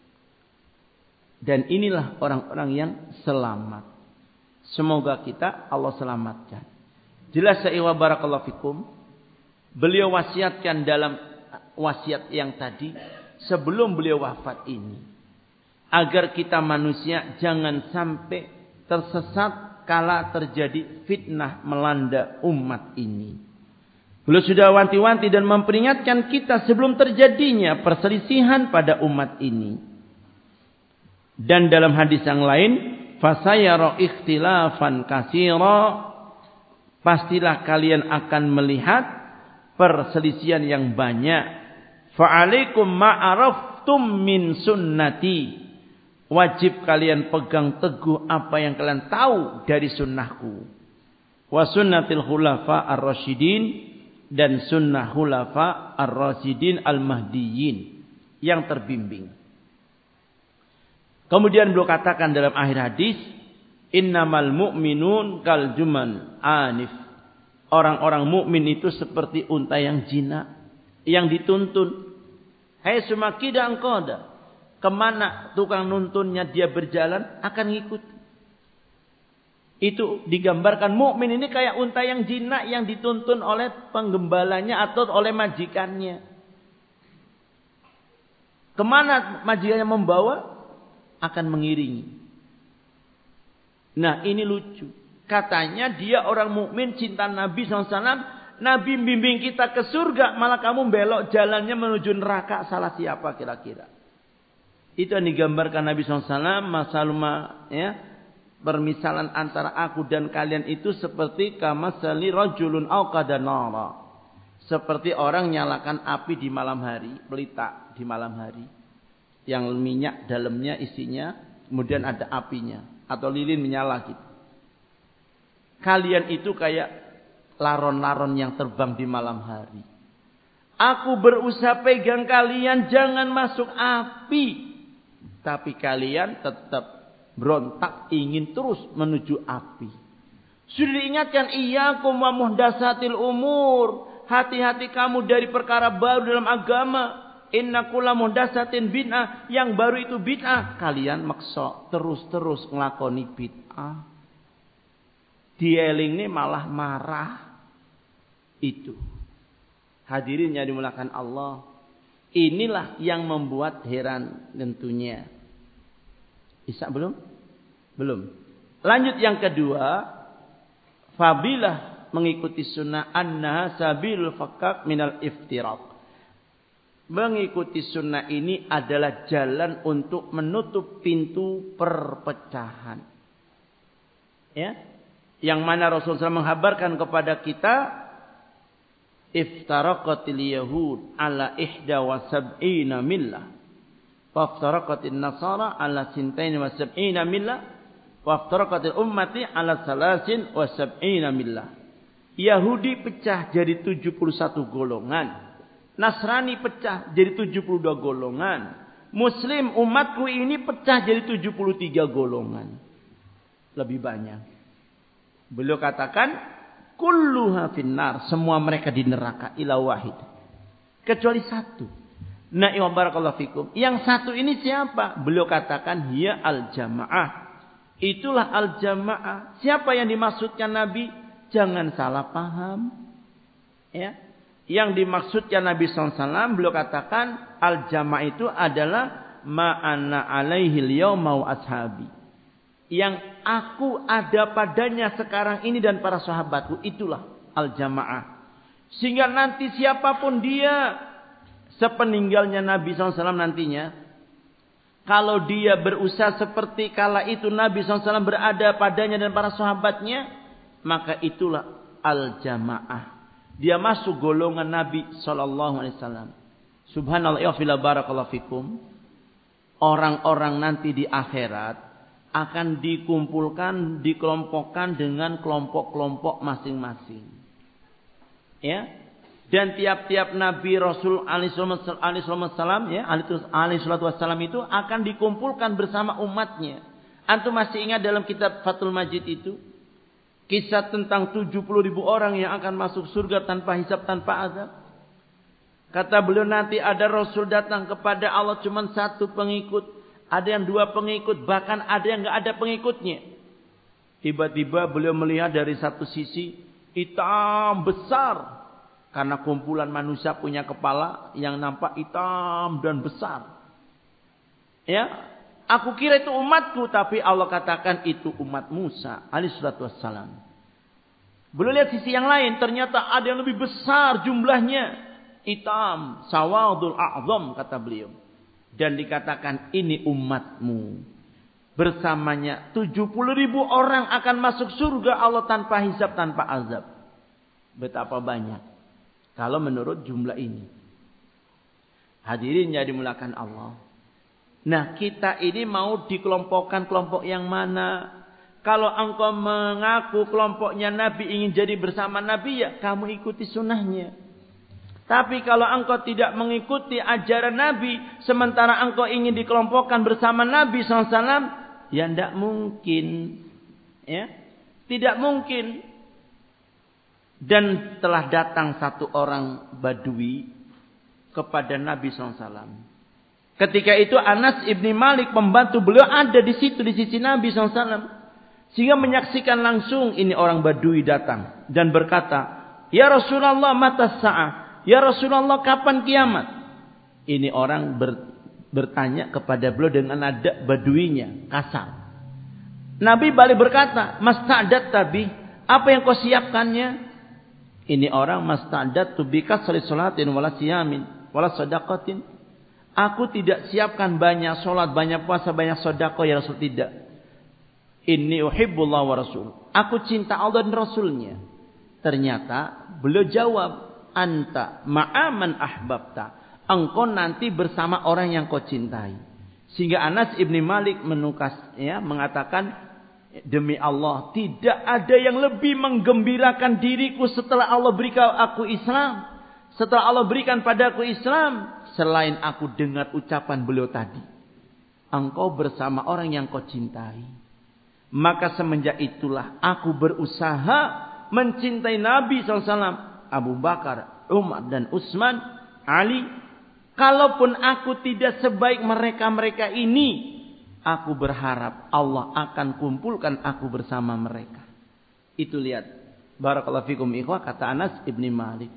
Dan inilah orang-orang yang selamat. Semoga kita Allah selamatkan. Jelas ya barakallahu fikum. Beliau wasiatkan dalam wasiat yang tadi sebelum beliau wafat ini, agar kita manusia jangan sampai tersesat kala terjadi fitnah melanda umat ini. Beliau sudah wanti-wanti dan memperingatkan kita sebelum terjadinya perselisihan pada umat ini. Dan dalam hadis yang lain, fasayara ikhtilafan katsira, pastilah kalian akan melihat perselisihan yang banyak. Fa'alaikum ma'araftum min sunnati, wajib kalian pegang teguh apa yang kalian tahu dari sunnahku. Wa sunnatil khulafa ar-rasyidin, dan sunnah khulafa ar-rasyidin al-mahdiyyin, yang terbimbing. Kemudian beliau katakan dalam akhir hadis, innamal mu'minun kal juman anif. Orang-orang mukmin itu seperti unta yang jinak, yang dituntun. Hai sumakida angkoda, kemana tukang nuntunnya dia berjalan akan ngikut. Itu digambarkan mukmin ini kayak unta yang jinak yang dituntun oleh penggembalanya atau oleh majikannya. Kemana majikannya membawa akan mengiringi. Nah ini lucu. Katanya dia orang mukmin cinta Nabi SAW. Nabi bimbing kita ke surga, malah kamu belok jalannya menuju neraka. Salah siapa kira-kira? Itu yang digambarkan Nabi SAW. Masaluma, ya. Permisalan antara aku dan kalian itu seperti kamasali rajulun auqada nara. Seperti orang nyalakan api di malam hari, pelita di malam hari. Yang minyak dalamnya isinya, kemudian ada apinya. Atau lilin menyala gitu. Kalian itu kayak laron-laron yang terbang di malam hari. Aku berusaha pegang kalian jangan masuk api. Tapi kalian tetap berontak ingin terus menuju api. Sudah diingatkan, iyyakum wa muhdatsatil umur. Hati-hati kamu dari perkara baru dalam agama. Inna kulla muhdatsatin bid'ah. Yang baru itu bid'ah. Kalian maksa terus-terus ngelakoni bid'ah. Dieling ini malah marah. Itu. Hadirin yang dimuliakan Allah. Inilah yang membuat heran tentunya. Isa belum? Belum. Lanjut yang kedua. Fadilah mengikuti sunnah annaha sabilul fakak minal iftirak. Mengikuti sunnah ini adalah jalan untuk menutup pintu perpecahan. Ya. Yang mana Rasulullah menghabarkan kepada kita. Iftaraqatil yahud ala ihda wa sab'ina millah. Waftaraqatin nasara ala sintain wa sab'ina millah. Waftaraqatil ummati ala salasin wa sab'ina millah. Yahudi pecah jadi 71 golongan. Nasrani pecah jadi 72 golongan. Muslim umatku ini pecah jadi 73 golongan. Lebih banyak. Beliau katakan kulluha finnar, semua mereka di neraka ila wahid. Kecuali satu. Na'im barakallahu fikum. Yang satu ini siapa? Beliau katakan hiya al-jamaah. Itulah al-jamaah. Siapa yang dimaksudkan Nabi? Jangan salah paham. Ya. Yang dimaksudkan Nabi SAW, beliau katakan al-jamaah itu adalah ma'ana alaihil yawma wa ashabi. Yang aku ada padanya sekarang ini dan para sahabatku, itulah al-jamaah. Sehingga nanti siapapun dia, sepeninggalnya Nabi SAW nantinya, kalau dia berusaha seperti kala itu Nabi SAW berada padanya dan para sahabatnya, maka itulah al-jamaah. Dia masuk golongan Nabi SAW. Subhanallah ya fila barakallahu fikum. Orang-orang nanti di akhirat akan dikumpulkan, dikelompokkan dengan kelompok-kelompok masing-masing. Ya. Dan tiap-tiap Nabi Rasul alaihi wasallam ya, alaihi wasallam itu akan dikumpulkan bersama umatnya. Antum masih ingat dalam kitab Fathul Majid itu kisah tentang 70.000 orang yang akan masuk surga tanpa hisab, tanpa azab. Kata beliau nanti ada Rasul datang kepada Allah cuma satu pengikut, ada yang 2 pengikut, bahkan ada yang enggak ada pengikutnya. Tiba-tiba beliau melihat dari satu sisi hitam besar. Karena kumpulan manusia punya kepala yang nampak hitam dan besar. Ya, aku kira itu umatku, tapi Allah katakan itu umat Musa alaihi wassalam. Belum lihat sisi yang lain, ternyata ada yang lebih besar jumlahnya, hitam, sawadul a'zam kata beliau. Dan dikatakan ini umatmu. bersamanya 70.000 orang akan masuk surga Allah tanpa hisab, tanpa azab. Betapa banyak kalau menurut jumlah ini. Hadirin yang dimuliakan Allah. Nah, kita ini mau dikelompokkan kelompok yang mana? Kalau engkau mengaku kelompoknya Nabi, ingin jadi bersama Nabi, ya kamu ikuti sunnahnya. Tapi kalau engkau tidak mengikuti ajaran Nabi, sementara engkau ingin dikelompokkan bersama Nabi SAW, ya tidak mungkin. Ya, tidak mungkin. Dan telah datang satu orang Badui kepada Nabi SAW. Ketika itu Anas ibni Malik, pembantu beliau, ada di situ di sisi Nabi SAW. Sehingga menyaksikan langsung ini orang Badui datang dan berkata, "Ya Rasulullah, mata sa'ah? Ya Rasulullah, kapan kiamat?" Ini orang bertanya kepada beliau dengan nada Baduinya, kasar. Nabi balik berkata, "Masta'dat tabi? Apa yang kau siapkannya?" Ini orang, "Masta'dat tubika salatin wala siyamin wala sadaqatin." Aku tidak siapkan banyak solat, banyak puasa, banyak sedekah, ya Rasul, tidak. Inni uhibbullah wa rasul. Aku cinta Allah dan Rasulnya. Ternyata beliau jawab, "Anta ma'aman ahbabta." Engkau nanti bersama orang yang kau cintai. Sehingga Anas ibni Malik mengatakan, "Demi Allah, tidak ada yang lebih menggembirakan diriku setelah Allah berikan aku Islam. Setelah Allah berikan padaku Islam, selain aku dengar ucapan beliau tadi. Engkau bersama orang yang kau cintai." Maka semenjak itulah aku berusaha mencintai Nabi SAW, Abu Bakar, Umar dan Utsman, Ali. Kalaupun aku tidak sebaik mereka-mereka ini, aku berharap Allah akan kumpulkan aku bersama mereka. Itu lihat. Barakallahu fikum ikhwah, kata Anas ibni Malik.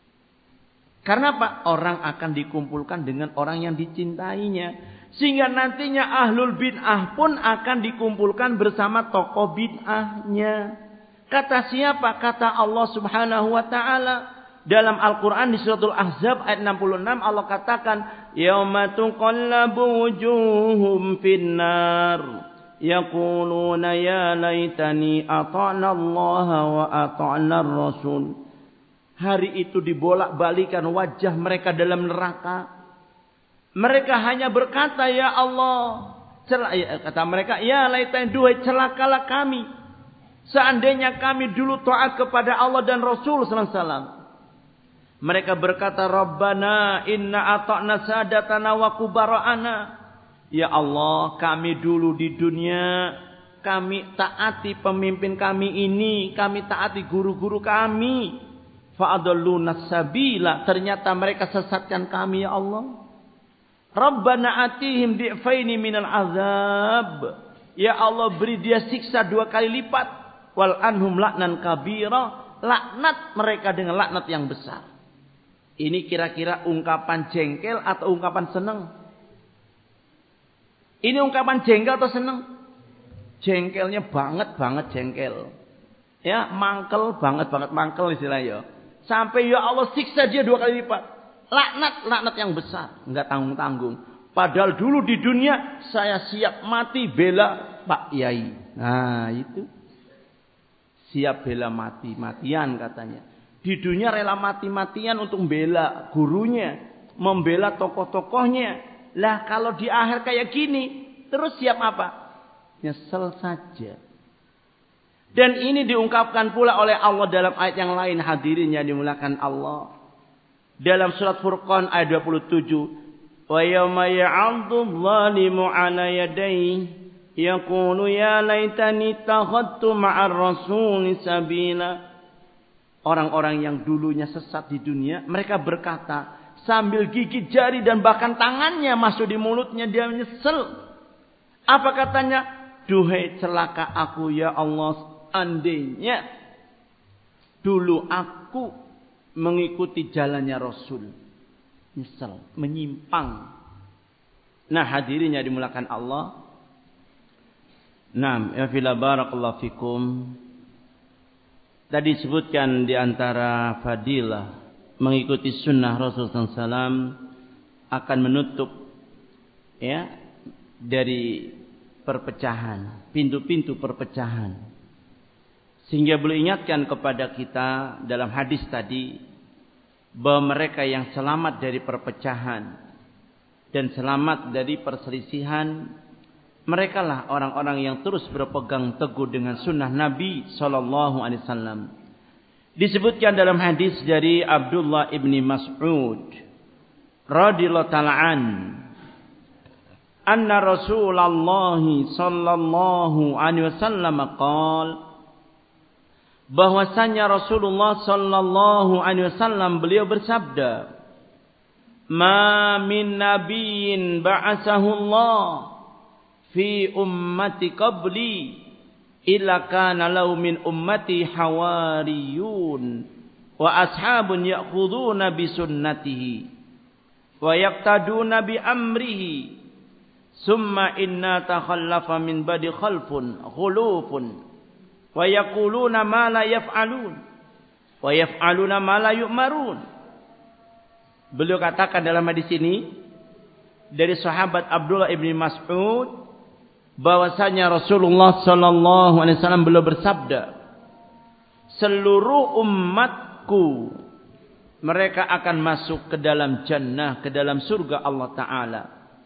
Karena apa? Orang akan dikumpulkan dengan orang yang dicintainya. Sehingga nantinya ahlul bid'ah pun akan dikumpulkan bersama tokoh bid'ahnya. Kata siapa? Kata Allah Subhanahu wa ta'ala. Dalam Al-Quran di suratul Ahzab ayat 66 Allah katakan, "Yauma tuqallabu wujuhum finnar. Yaquluna ya laitani ata'na Allah wa ata'na Rasul." Hari itu dibolak-balikan wajah mereka dalam neraka. Mereka hanya berkata, "Ya Allah." Kata mereka, "Ya laitani, duhai celakalah kami. Seandainya kami dulu taat kepada Allah dan Rasul sallallahu alaihi wasallam." Mereka berkata, "Rabbana inna ata'na sadatana wa kubara'ana." Ya Allah, kami dulu di dunia, kami taati pemimpin kami ini, kami taati guru-guru kami. Fa'adalluna sabila, ternyata mereka sesatkan kami, ya Allah. Rabbana atihim di'faini minal azab. Ya Allah, beri dia siksa 2 kali lipat. Wal anhum laknan kabira, laknat mereka dengan laknat yang besar. Ini kira-kira ungkapan jengkel atau ungkapan senang? Ini ungkapan jengkel atau senang? Jengkelnya banget jengkel. Ya, mangkel banget mangkel istilahnya. Sampai ya Allah siksa dia 2 kali lipat. Laknat yang besar, enggak tanggung-tanggung. Padahal dulu di dunia saya siap mati bela Pak Yai. Nah, itu. Siap bela mati-matian katanya. Di dunia rela mati-matian untuk membela gurunya, membela tokoh-tokohnya. Lah kalau di akhir kayak gini, terus siap apa? Nyesel saja. Dan ini diungkapkan pula oleh Allah dalam ayat yang lain, hadirin yang dimuliakan Allah. Dalam surat Furqan ayat 27, "Wa yawma ya'addu adh-dhalimu 'ala yadayhi yaqulu ya laitani takhadtu ma'ar rasuli sabila." Orang-orang yang dulunya sesat di dunia, mereka berkata sambil gigit jari dan bahkan tangannya masuk di mulutnya, dia menyesal. Apa katanya? "Duhai celaka aku ya Allah, andainya dulu aku mengikuti jalannya Rasul." Nyesel, menyimpang. Nah, hadirin yang dimulakan Allah. Naam, ya fila barakallahu fikum. Tadi disebutkan di antara fadilah mengikuti sunnah Rasulullah SAW akan menutup ya dari perpecahan, pintu-pintu perpecahan. Sehingga beliau ingatkan kepada kita dalam hadis tadi bahwa mereka yang selamat dari perpecahan dan selamat dari perselisihan, merekalah orang-orang yang terus berpegang teguh dengan sunnah Nabi sallallahu alaihi wasallam. Disebutkan dalam hadis dari Abdullah ibni Mas'ud radhiyallahu ta'ala anna Rasulullah sallallahu alaihi wasallam qala, bahwasanya Rasulullah sallallahu alaihi wasallam beliau bersabda, ma min nabiyyin ba'atsahu Allah fi ummati qabli illa kana lahu min ummati hawariyun wa ashabun ya'khuduna bi sunnatihi wa yaqtaduna bi amrihi summa inna takhallafa min ba'di khalfun khulufun wa yaquluna ma la yaf'alun wa yaf'aluna ma la yu'marun. Beliau katakan dalam hadis ini dari sahabat Abdullah ibni Mas'ud bahwasanya Rasulullah sallallahu alaihi wasallam beliau bersabda, seluruh umatku mereka akan masuk ke dalam jannah, ke dalam surga Allah Ta'ala.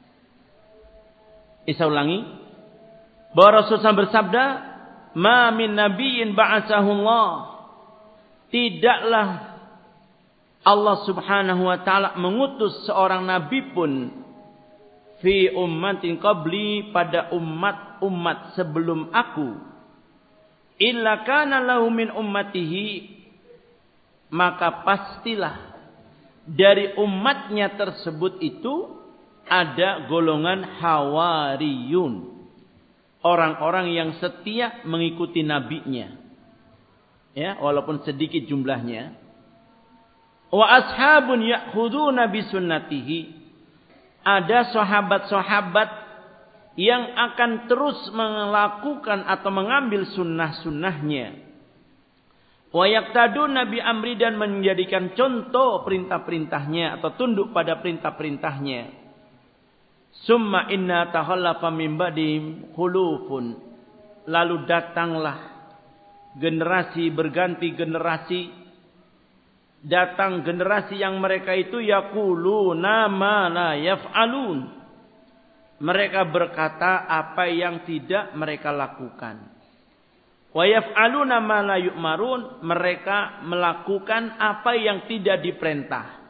Saya ulangi, bahwa Rasulullah bersabda, ma min nabiyyin ba'atsahu Allah, tidaklah Allah Subhanahu wa taala mengutus seorang nabi pun fi ummatin qabli, pada umat sebelum aku, illa kana lahu min ummatihi, maka pastilah dari umatnya tersebut itu ada golongan hawariyun, orang-orang yang setia mengikuti nabinya, ya, walaupun sedikit jumlahnya. Wa ashabun ya'khuduna bi sunnatihi, ada sahabat-sahabat yang akan terus melakukan atau mengambil sunnah-sunnahnya. Wa yaqtaduna bi amri, dan menjadikan contoh perintah-perintahnya atau tunduk pada perintah-perintahnya. Summa inna takhallafa min ba'dihim khulufun, lalu datanglah generasi berganti generasi, datang generasi yang mereka itu yaquluna ma la yaf'alun, mereka berkata apa yang tidak mereka lakukan. Wa yaf'aluna ma la yu'marun, mereka melakukan apa yang tidak diperintah.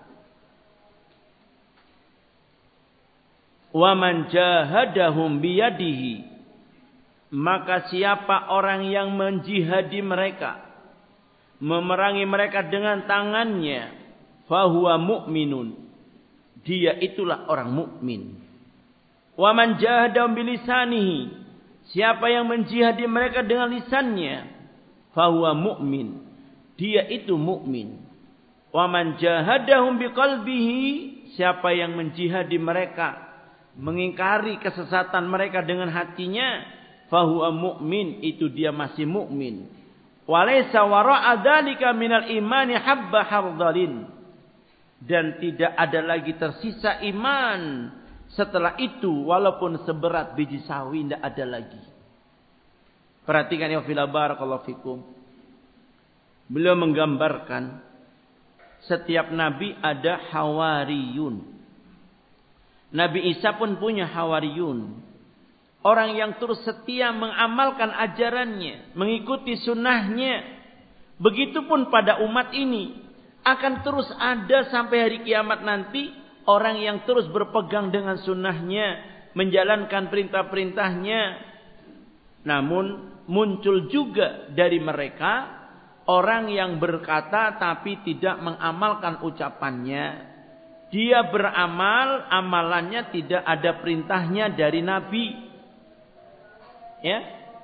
Wa man jahadahum biyadihi, maka siapa orang yang menjihadi mereka, memerangi mereka dengan tangannya, fahuwa mu'minun, dia itulah orang mukmin. Wa man jahadahum bilisanihi, siapa yang menjihadi mereka dengan lisannya, fahuwa mu'min, dia itu mukmin. Wa man jahadahum biqalbihi, siapa yang menjihadi mereka, mengingkari kesesatan mereka dengan hatinya, fahuwa mu'min, itu dia masih mukmin. Walaysa wara'a dzalika minal imani habba hardalin, dan tidak ada lagi tersisa iman setelah itu walaupun seberat biji sawi, tidak ada lagi. Perhatikan ya fillah, barakallahu fikum. Beliau menggambarkan setiap nabi ada hawariyun. Nabi Isa pun punya hawariyun, orang yang terus setia mengamalkan ajarannya, mengikuti sunnahnya. Begitupun pada umat ini akan terus ada sampai hari kiamat nanti orang yang terus berpegang dengan sunnahnya, menjalankan perintah-perintahnya. Namun muncul juga dari mereka orang yang berkata tapi tidak mengamalkan ucapannya. Dia beramal, amalannya tidak ada perintahnya dari Nabi. Ya,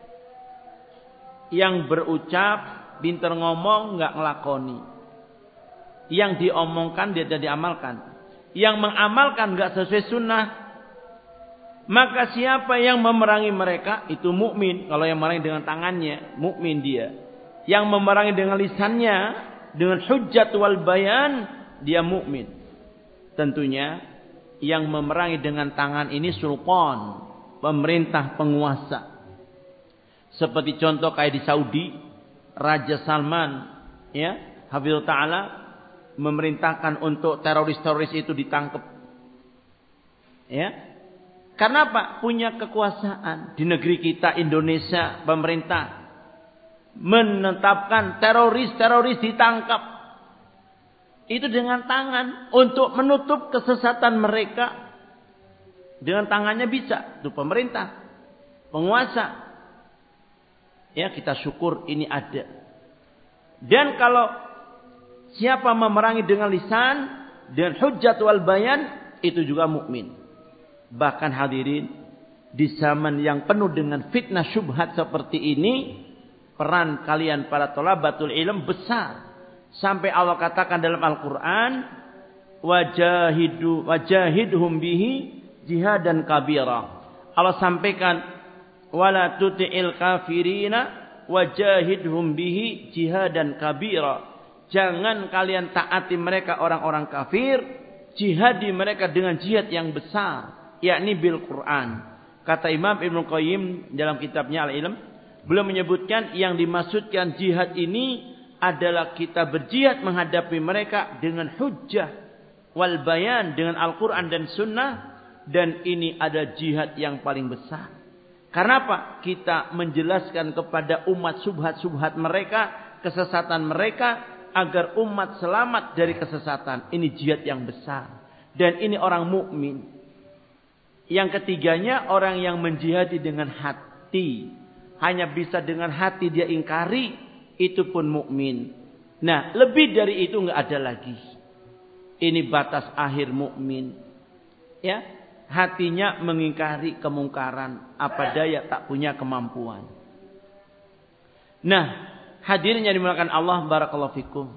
yang berucap pinter ngomong nggak ngelakoni, yang diomongkan dia tidak diamalkan, yang mengamalkan nggak sesuai sunnah. Maka siapa yang memerangi mereka itu mukmin. Kalau yang memerangi dengan tangannya, mukmin dia. Yang memerangi dengan lisannya, dengan hujjat wal bayan, dia mukmin. Tentunya yang memerangi dengan tangan ini sultan, pemerintah penguasa. Seperti contoh kayak di Saudi, Raja Salman, ya, hafizhu ta'ala, memerintahkan untuk teroris-teroris itu ditangkap. Ya. Karena apa? Punya kekuasaan. Di negeri kita Indonesia, pemerintah menetapkan teroris-teroris ditangkap. Itu dengan tangan untuk menutup kesesatan mereka. Dengan tangannya bisa. Itu pemerintah, penguasa. Ya, kita syukur ini ada. Dan kalau siapa memerangi dengan lisan, dengan hujjat wal bayan, itu juga mukmin. Bahkan hadirin, di zaman yang penuh dengan fitnah syubhat seperti ini, peran kalian para thalabatul ilm besar. Sampai Allah katakan dalam Al-Quran, wajahidhum bihi jihadan kabira. Allah sampaikan, wala tuti'il kafirina wajahidhum bihi jihadan kabira. Jangan kalian taati mereka orang-orang kafir, jihadi mereka dengan jihad yang besar, yakni bil Quran. Kata Imam Ibnu Qayyim dalam kitabnya Al-Ilm, beliau menyebutkan yang dimaksudkan jihad ini adalah kita berjihad menghadapi mereka dengan hujjah wal bayan, dengan Al-Quran dan Sunnah. Dan ini ada jihad yang paling besar. Karena apa? Kita menjelaskan kepada umat subhat-subhat mereka, kesesatan mereka, agar umat selamat dari kesesatan. Ini jihad yang besar. Dan ini orang mukmin. Yang ketiganya, orang yang menjihadi dengan hati. Hanya bisa dengan hati dia ingkari, itu pun mukmin. Nah, lebih dari itu enggak ada lagi. Ini batas akhir mukmin. Ya, hatinya mengingkari kemungkaran, apa daya tak punya kemampuan. Nah, hadirin yang dimuliakan Allah, barakallahu fikum.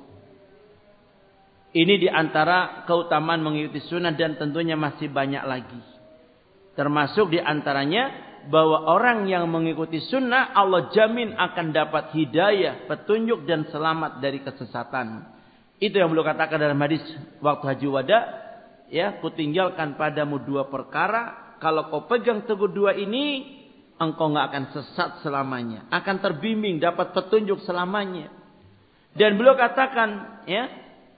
Ini diantara keutamaan mengikuti sunnah dan tentunya masih banyak lagi. Termasuk diantaranya bahwa orang yang mengikuti sunnah Allah jamin akan dapat hidayah, petunjuk dan selamat dari kesesatan. Itu yang beliau katakan dalam hadis waktu haji wada, ya, kutinggalkan padamu dua perkara, kalau kau pegang teguh dua ini, engkau enggak akan sesat selamanya, akan terbimbing, dapat petunjuk selamanya. Dan beliau katakan, ya,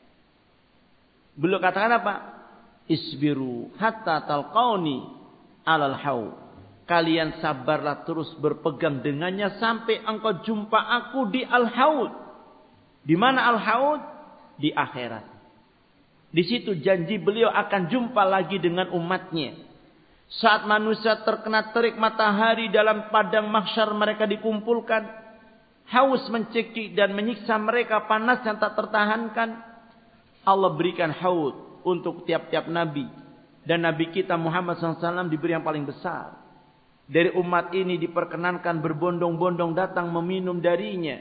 beliau katakan apa? Isbiru hatta talqauni alal haud. Kalian sabarlah terus berpegang dengannya sampai engkau jumpa aku di al-haud. Di mana al-haud? Di akhirat. Di situ janji beliau akan jumpa lagi dengan umatnya. Saat manusia terkena terik matahari dalam padang mahsyar mereka dikumpulkan, haus mencekik dan menyiksa mereka, panas yang tak tertahankan. Allah berikan haud untuk tiap-tiap nabi. Dan nabi kita Muhammad SAW diberi yang paling besar. Dari umat ini diperkenankan berbondong-bondong datang meminum darinya.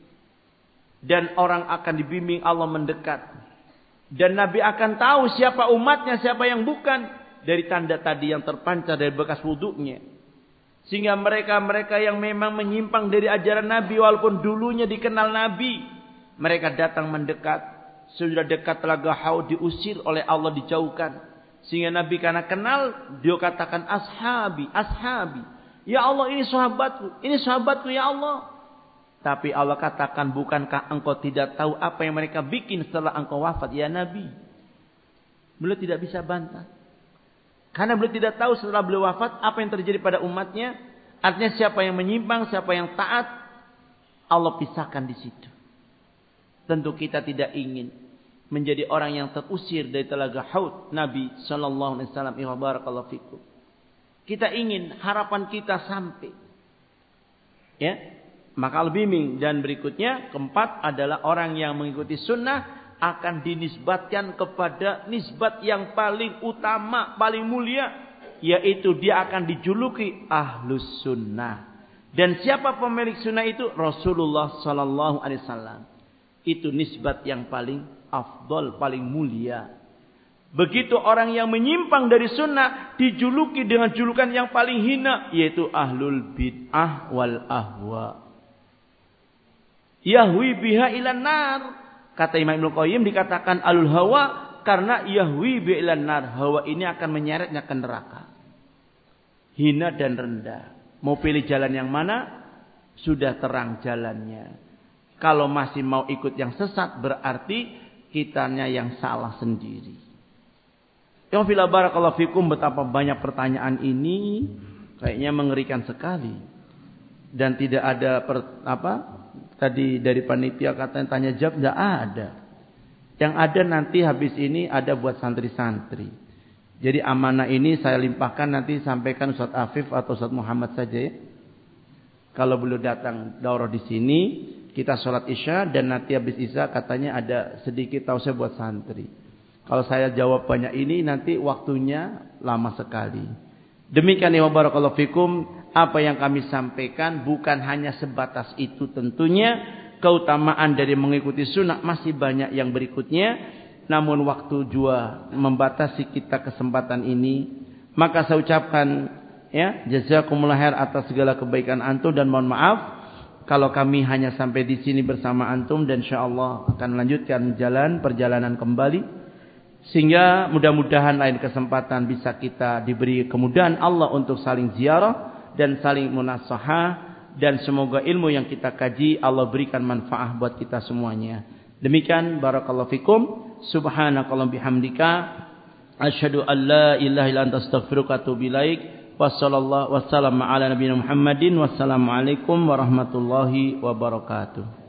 Dan orang akan dibimbing Allah mendekat. Dan Nabi akan tahu siapa umatnya, siapa yang bukan. Dari tanda tadi yang terpancar dari bekas wuduknya. Sehingga mereka-mereka yang memang menyimpang dari ajaran Nabi, walaupun dulunya dikenal Nabi, mereka datang mendekat. Sudah dekat telaga haud diusir oleh Allah, dijauhkan. Sehingga Nabi karena kenal, dia katakan ashabi, ashabi. Ya Allah, ini sahabatku ya Allah. Tapi Allah katakan, bukankah engkau tidak tahu apa yang mereka bikin setelah engkau wafat ya Nabi? Beliau tidak bisa bantah. Karena beliau tidak tahu setelah beliau wafat apa yang terjadi pada umatnya. Artinya siapa yang menyimpang, siapa yang taat, Allah pisahkan di situ. Tentu kita tidak ingin menjadi orang yang terusir dari telaga haud Nabi sallallahu alaihi wasallam. Barakallahu fikum. Kita ingin harapan kita sampai. Ya. Maka al-bimbing. Dan berikutnya, keempat adalah orang yang mengikuti sunnah akan dinisbatkan kepada nisbat yang paling utama, paling mulia, yaitu dia akan dijuluki ahlus sunnah. Dan siapa pemilik sunnah itu? Rasulullah sallallahu alaihi wasallam. Itu nisbat yang paling afdal, paling mulia. Begitu orang yang menyimpang dari sunnah dijuluki dengan julukan yang paling hina, yaitu ahlul bid'ah wal ahwa. Yahwi biha ilan nar. Kata Imam Ibnu Qayyim dikatakan alul hawa karena yahwi bi ilan nar. Hawa ini akan menyeretnya ke neraka. hina dan rendah. Mau pilih jalan yang mana? Sudah terang jalannya. Kalau masih mau ikut yang sesat, berarti kitanya yang salah sendiri. Ya fila barakallahu fikum, betapa banyak pertanyaan ini kayaknya mengerikan sekali. Dan tidak ada tadi dari panitia katanya tanya jawab, enggak ada. Yang ada nanti habis ini ada buat santri-santri. Jadi amanah ini saya limpahkan nanti sampaikan Ustaz Afif atau Ustaz Muhammad saja ya. Kalau belum datang daurah di sini, kita sholat isya dan nanti habis isya katanya ada sedikit tausiah buat santri. Kalau saya jawab banyak ini nanti waktunya lama sekali. Demikian ya barakallahu fikum, apa yang kami sampaikan bukan hanya sebatas itu tentunya. Keutamaan dari mengikuti sunnah masih banyak yang berikutnya. Namun waktu juga membatasi kita kesempatan ini. Maka saya ucapkan ya, jazakumullah khair atas segala kebaikan antum dan mohon maaf kalau kami hanya sampai di sini bersama antum dan insyaallah akan melanjutkan perjalanan kembali. Sehingga mudah-mudahan lain kesempatan bisa kita diberi kemudahan Allah untuk saling ziarah dan saling munasahah. Dan semoga ilmu yang kita kaji Allah berikan manfaat buat kita semuanya. Demikian barakallahu fikum. Subhanakallahumma bihamdika asyhadu an la ilaha illa anta astaghfiruka wa atubu ilaik. Wassallallahu wassalamu ala nabiyina Muhammadin. Wassalamualaikum warahmatullahi wabarakatuh.